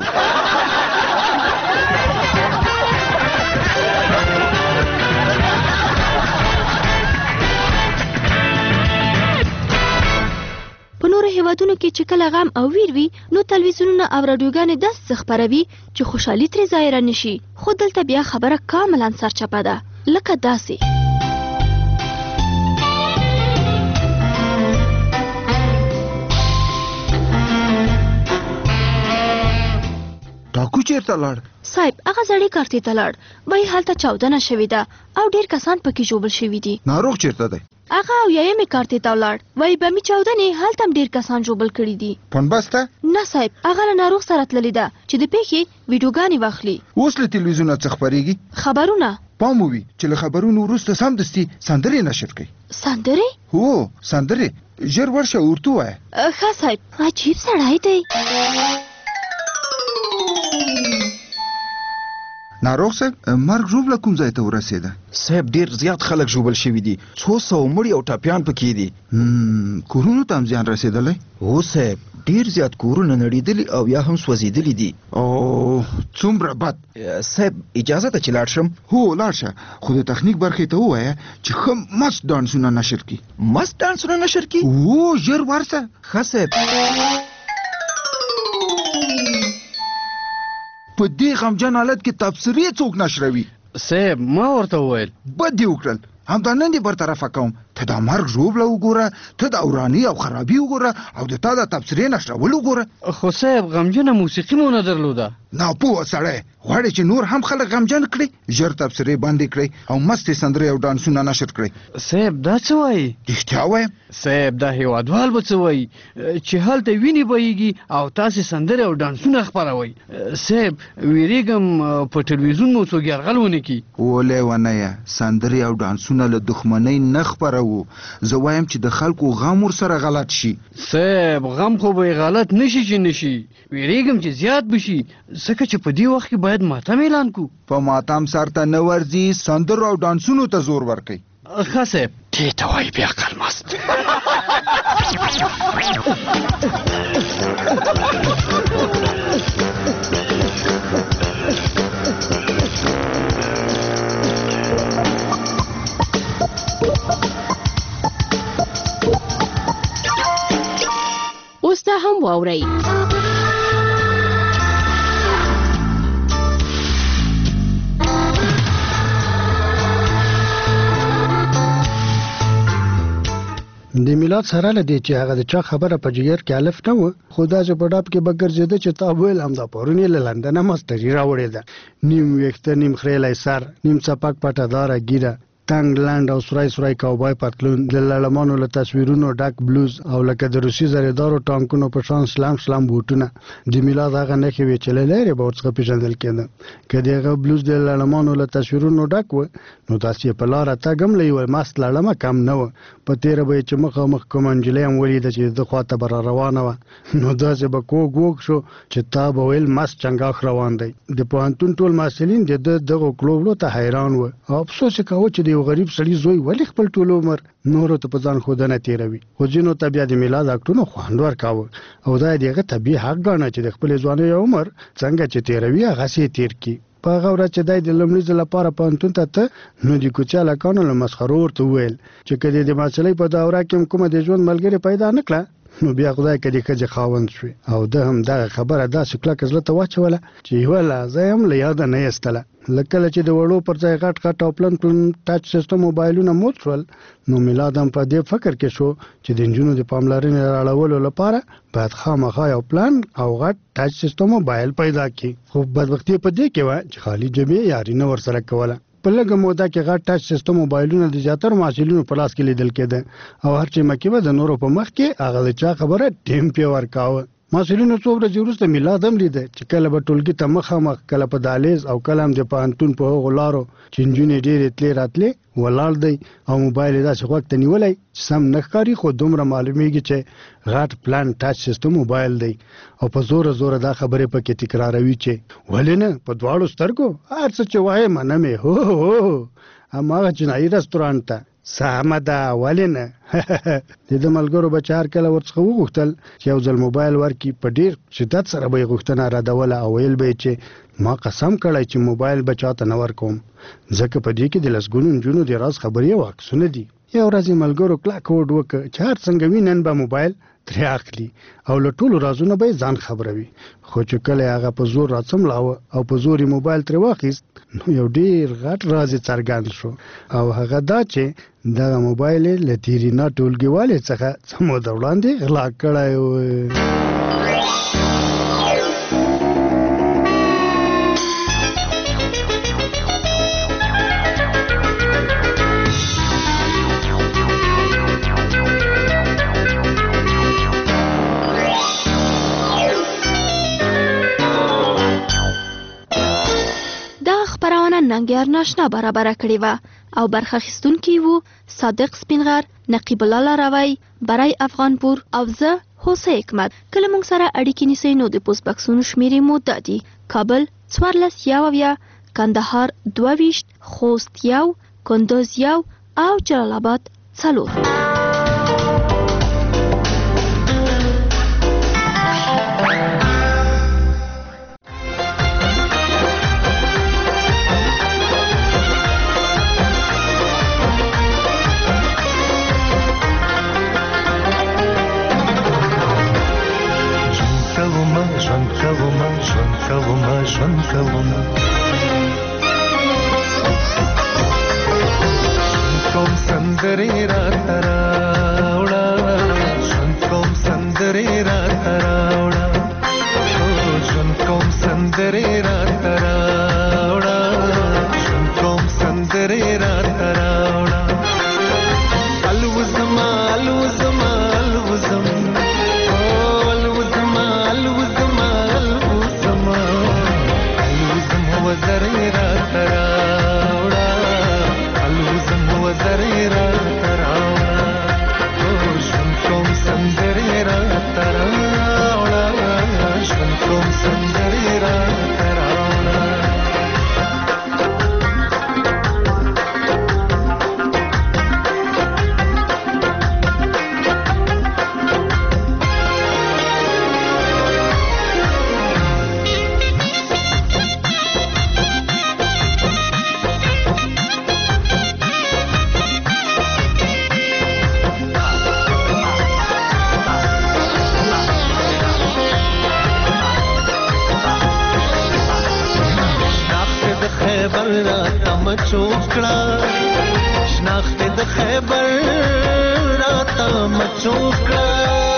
په نورو هیوادونو کې چې کله غم او ویر وي نو تلویزیونونه او راډیوګانې داسې خپروي چې خوشحالي ترې ظاهره نشي خو دلته بیا خبره کاملا سرچپه ده لکه داسې ټاکو چیرته لاړ صاحب هغه زړې کارتې ته لاړ وایي هلته چاودنه شوې ده او ډېر کسان پکې ژوبل شوي دي ناروغ چیرته دی هغه اویایمې کارتې ته ولاړ وایي بمي چاودنې هلته هم ډېر کسان ژوبل کړي دي پنبسته نه صاحب هغه له ناروغ سره تللې ده چې د پیښې ویډیوګانې واخلي اوس له تلویزیونه څه خپرېږي خبرونه پام وي چې له خبرونو وروسته سمدستي سندرې نشر کوي سندرې هو سندرې ژر ورشه ورته ووایه ښه صاحب عجیب سړی دی ناروغ صاحب مرګ ژوبله کوم ځای ته ورسېده صاحب ډېر زیات خلک ژوبل شوي دي څو سوه مړي او ټپیان پکې دي کورونو ته هم زیان رسېدلی هو صاحب ډېر زیات کورونه نړېدلي او یا هم سوځېدلي دي او څومره بد صاحب اجازه ده چې لاړ شم هو لاړ شه خو د تخنیک برخې ته ووایه چې ښه مست ډانسونه نشر کړي مست ډانسونه نشر کړي هو ژر ورشه ښه صاحب په دې غمجن حالت کې تبصرې څوک نشروي صاحب ما ورته وویل بد دې وکړل همدا نن دې برطرفه کوم ته دا مرګ ژوبله وګوره ته دا وراني او خرابي وګوره او د تا د تبصرې نشرول وګوره خو صاحب غمجنه موسیقي مو نه درلوده ناپوه سړی غواړې چې نور هم خلک غمجن کړي ژر تبصرې بندې کړئ او مستې سندرې او ډانسونه نشر کړئ صاحب دا څه وایي رښتیا وایم صاحب دا هیوادوال به څه وایي چې هلته وینې بهیږي او تاسې سندرې او ډانسونه خپروئ صاحب ویرېږم په ټلویزیون مو څوک یرغل ونه کړي ولې ونیه سندرې او ډانسونه له دښمنۍ نه خپروو زه وایم چې د خلکو غم ورسره غلط شي صاحب غم خو به غلط نشي چې نشي ویرېږم چې زیات بشي ځکه چې په دې وخت کې باید ماتم اعلان کړو په ماتم سر ته نه ورځي سندرو او ډانسونو ته زور ورکړئ ښه صاحب دې ته وایي بې عقل مست اوس دا هم واورئ د میلاد سره لدی چې هغه د چا خبره په جګر کې الف نه و خو دا چې په ډاب کې بګر زیاده چې تا ویل هم دا پرونی له لندن مستری راوړی ده نیم وخت نیم خریلای سر نیم چپک پټه دارا ګیره تنگ لاند او سورای سورای کاوبای پتلون د لړمانو له تصویرونو ډک بلوز او لکه د روسي زریدارو ټانکونو په شان سلام سلام بوټونه د میلاد هغه نه کوي چې لری به ورڅخه پیژندل کېده کله هغه بلوز د لړمانو له تصویرونو ډک و نو داسې په لار ته غم لې و ماست لړمه کم نه و په تیر به چې مخ مخ کوم انجلې هم ولید چې د خواته بر روانه و نو داسې به کوګ وګ شو چې تا به ویل ماست څنګه روان دی د پوهنتون ټول مسلین د دغه کلوبلو ته حیران و او افسوس کاوه چې یو غریب سړی زوی ولی خپل ټول عمر نورو ته په ځان خودنه تیروي خو ځینو ته بیا د میلاد اکټونو خوند ورکاوه او دا دغه طبيعي حق ګڼه چې د خپل ځواني عمر څنګه چې تیروي هغه سي تیر کی په هغه ورځ چې دای د لومړي ځل لپاره پوهنتون ته ته نو د کوچا لکانو له مسخرو ورته وویل چې کله د ماسلې په دوره کې کومه د ژوند ملګری پیدا نه کړه نو بیا خدای کدي کجه خاوند شوی او ده هم دا خبره داسې کله کزله ته واچوله چې ولا زه هم له یاد نه یستله لکه چې د وړو پر ځای غټ غټ او پلن پلن ټاچ سیستم موبایلونه موت شول نو میلاد هم په دې فکر کې شو چې د نجونو د پاملرنې راړولو لپاره باید خامخا یو پلان او غټ ټاچ سیستم موبایل پیدا کړي خو بدبختي په دې کې و چې خالی جبې یاري نه ورسره کوله په لږه موده کې غټ ټاچ سیستم موبایلونه د زیاتره محصلینو په لاس کې لیدل کېده او هر چې مکه د نورو په مخ کې هغه د چا خبره ټیم په ورکاوه محصلینو څو ورځې وروسته میلاد هم لیده چې کله به ټولګي ته مخامخ کله په دهلیز او کله هم د پوهنتون په هغو لارو چې نجونې ډېرې تلې راتلې ولاړ دی او موبایل یې داسې غوږ ته نیولی چې سم نه ښکاري خو دومره معلومیږي چې غټ پلان ټاچ سیستم موبایل دی او په زوره زوره دا خبرې پکې تکراروي چې ولې نه په دواړو سترګو هر څه چې وایې منم یې هو هو هماغه چینایي رستورانټ ته سمه ده ولې نه د ده ملګرو به چې هر کله ورڅخه وغوښتل چې یو ځل موبایل ورکړي په ډېر شدت سره به یې غوښتنه ردوله او ویل به یې چې ما قسم کړی چې موبایل به چاته نه ورکوم ځکه په دې کې د لسګونو نجونو د راز خبرې او عکسونه دي یو ورځ یې ملګرو کلک هوډ وکړ چې هر څنګه وي نن به موبایل ترې اخلي او له ټولو رازونه به یې ځان خبروي خو چې کله هغه په زور راڅملاوه او په زور یې موبایل ترې واخیست نو یو ډېر غټ راز یې څرګند شو او هغه دا چې دغه موبایل یې له تیرینا ټولګیوالې څخه څه موده وړاندې غلا کړی و ننګیار ناشنا برابر کړی و او برخه اخیستونکي وو صادق سپینغر نقیب الله لاروی برای افغانپور او زه هوسه حکمت کله موږ سره اړیکې نیسئ نو د پوسټ بکسونو شمیرې مو دا دي کابل څوارلس یو اویا کندهار دوه ویشت خوست یو کندوز یو او جلال آباد څلور ژوند کوم ژوند کوم ژوند کوم کوم سندرې را تراوړه ژوند کوم سندرې را تراوړه ژوند کوم سندرې را تراوړه ژوند کوم سندرې را تراوړه الوزما الوزما الوزم وزرې را تراوړه الوزم وزرې را تراوړه ژوند کوم سندرې را تراوړه ژوند کوم سندرې را تراوړه چوکړه شناخت د خیبر راته مچوکړه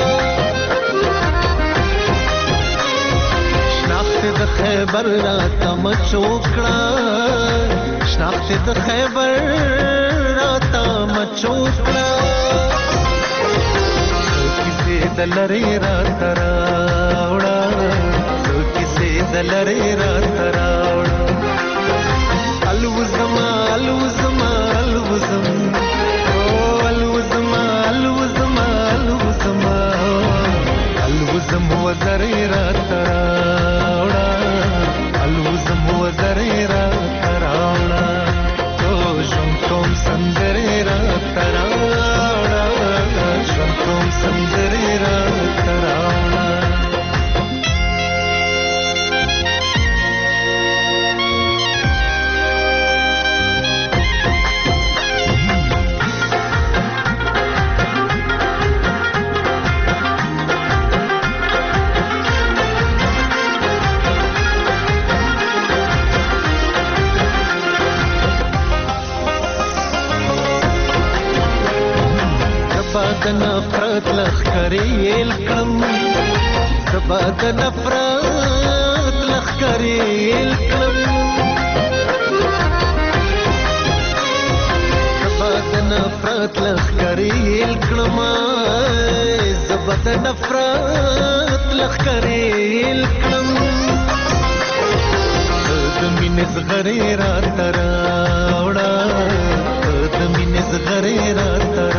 شناخت د خیبر راته مچوکړه شناخت د خیبر راته مچوکړه کیسې د لری راته راوړه کیسې د لری راته راوړه الوزما الوزما الوزم الوزما الوزما الوزما الوزم وزرې را تراوړه الوزم وزرې را تراوړه ژوند کوم سندرې را تراوړه ژوند کوم سندرې را تراوړه د نفرت لخکرې الکم سبا د نفرت لخکرې الکم سبا د نفرت لخکرې الکم سبا د نفرت لخکرې الکم د مینې زغرې را تراوړه د مینې زغرې را تراوړه